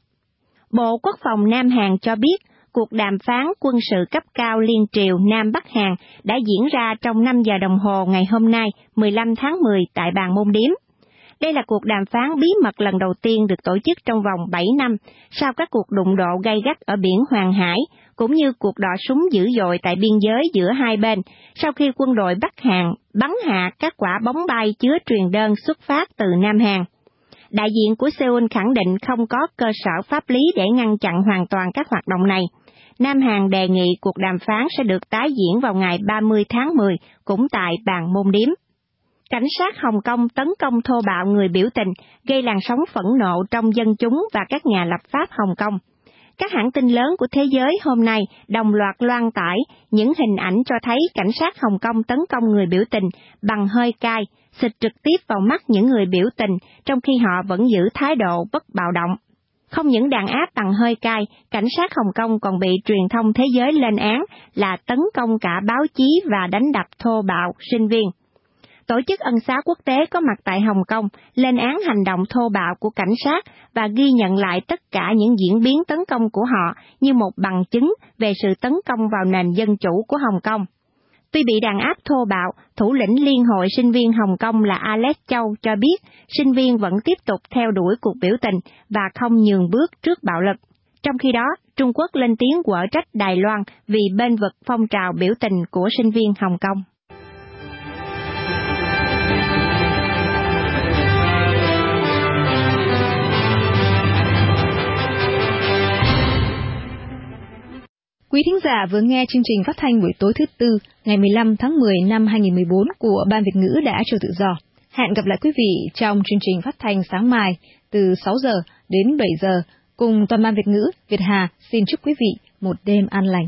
Bộ Quốc phòng Nam Hàn cho biết cuộc đàm phán quân sự cấp cao liên triều Nam Bắc Hàn đã diễn ra trong năm giờ đồng hồ ngày hôm nay, mười lăm tháng mười tại bàn Môn Điếm. Đây là cuộc đàm phán bí mật lần đầu tiên được tổ chức trong vòng bảy năm sau các cuộc đụng độ gay gắt ở biển Hoàng Hải, cũng như cuộc đọ súng dữ dội tại biên giới giữa hai bên sau khi quân đội Bắc Hàn bắn hạ các quả bóng bay chứa truyền đơn xuất phát từ Nam Hàn. Đại diện của Seoul khẳng định không có cơ sở pháp lý để ngăn chặn hoàn toàn các hoạt động này. Nam Hàn đề nghị cuộc đàm phán sẽ được tái diễn vào ngày ba mươi tháng mười, cũng tại bàn Môn Điếm. Cảnh sát Hồng Kông tấn công thô bạo người biểu tình, gây làn sóng phẫn nộ trong dân chúng và các nhà lập pháp Hồng Kông. Các hãng tin lớn của thế giới hôm nay đồng loạt loan tải những hình ảnh cho thấy cảnh sát Hồng Kông tấn công người biểu tình bằng hơi cay, xịt trực tiếp vào mắt những người biểu tình trong khi họ vẫn giữ thái độ bất bạo động. Không những đàn áp bằng hơi cay, cảnh sát Hồng Kông còn bị truyền thông thế giới lên án là tấn công cả báo chí và đánh đập thô bạo sinh viên. Tổ chức Ân xá Quốc tế có mặt tại Hồng Kông lên án hành động thô bạo của cảnh sát và ghi nhận lại tất cả những diễn biến tấn công của họ như một bằng chứng về sự tấn công vào nền dân chủ của Hồng Kông. Tuy bị đàn áp thô bạo, thủ lĩnh Liên hội sinh viên Hồng Kông là Alex Châu cho biết sinh viên vẫn tiếp tục theo đuổi cuộc biểu tình và không nhường bước trước bạo lực. Trong khi đó, Trung Quốc lên tiếng quở trách Đài Loan vì bênh vực phong trào biểu tình của sinh viên Hồng Kông. Quý thính giả vừa nghe chương trình phát thanh buổi tối thứ Tư ngày mười lăm tháng mười năm hai nghìn không trăm mười bốn của Ban Việt ngữ Đá Châu Tự Do. Hẹn gặp lại quý vị trong chương trình phát thanh sáng mai từ sáu giờ đến bảy giờ cùng toàn Ban Việt ngữ Việt Hà xin chúc quý vị một đêm an lành.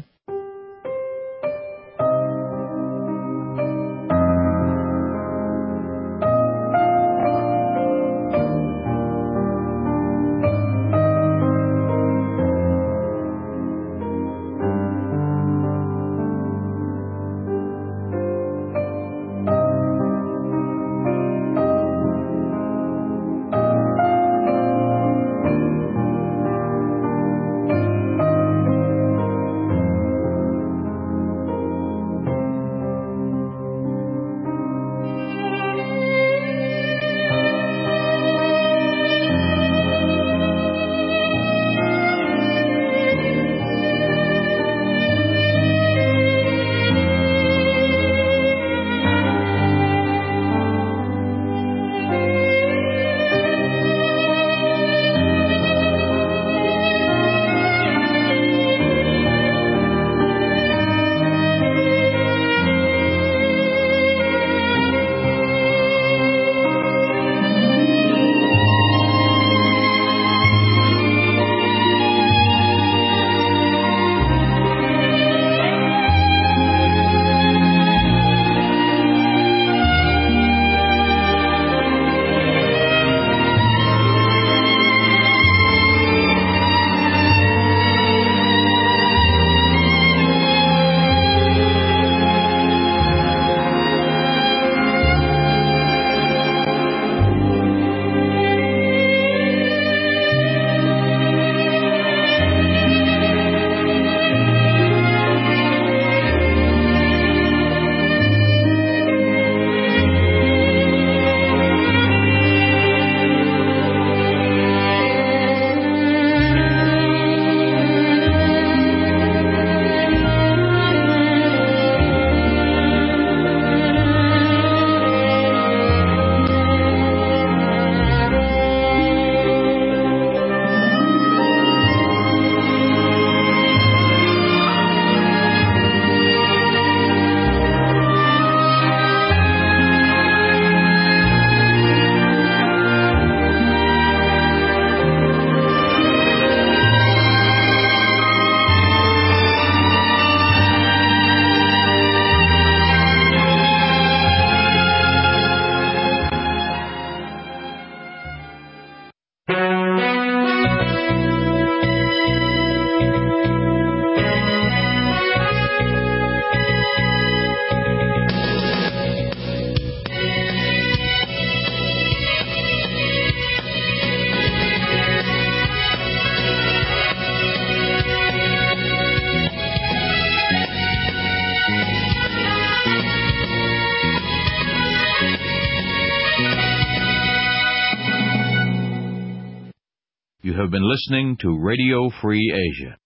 You have been listening to Radio Free Asia.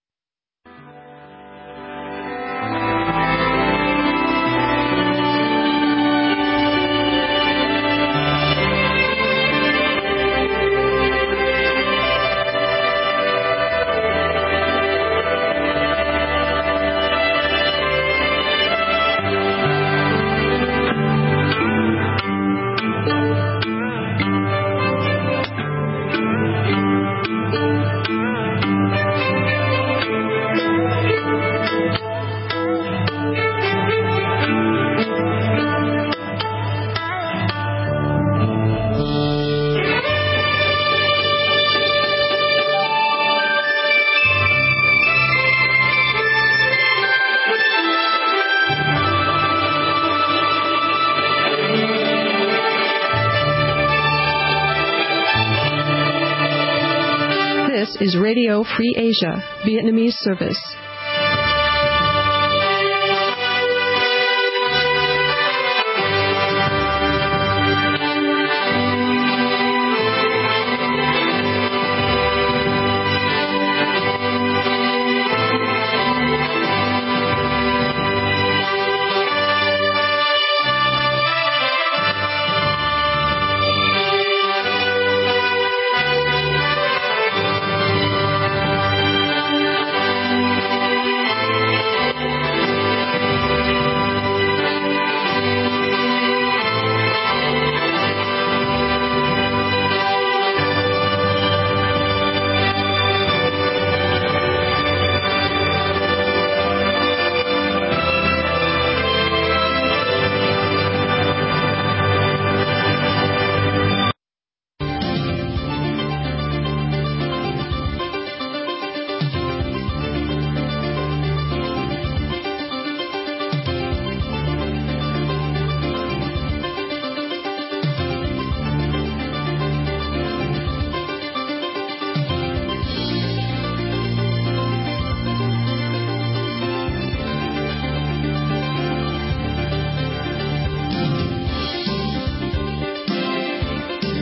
This is Radio Free Asia, Vietnamese service.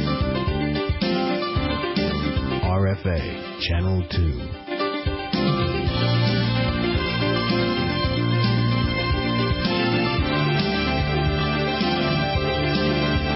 R F A Channel two.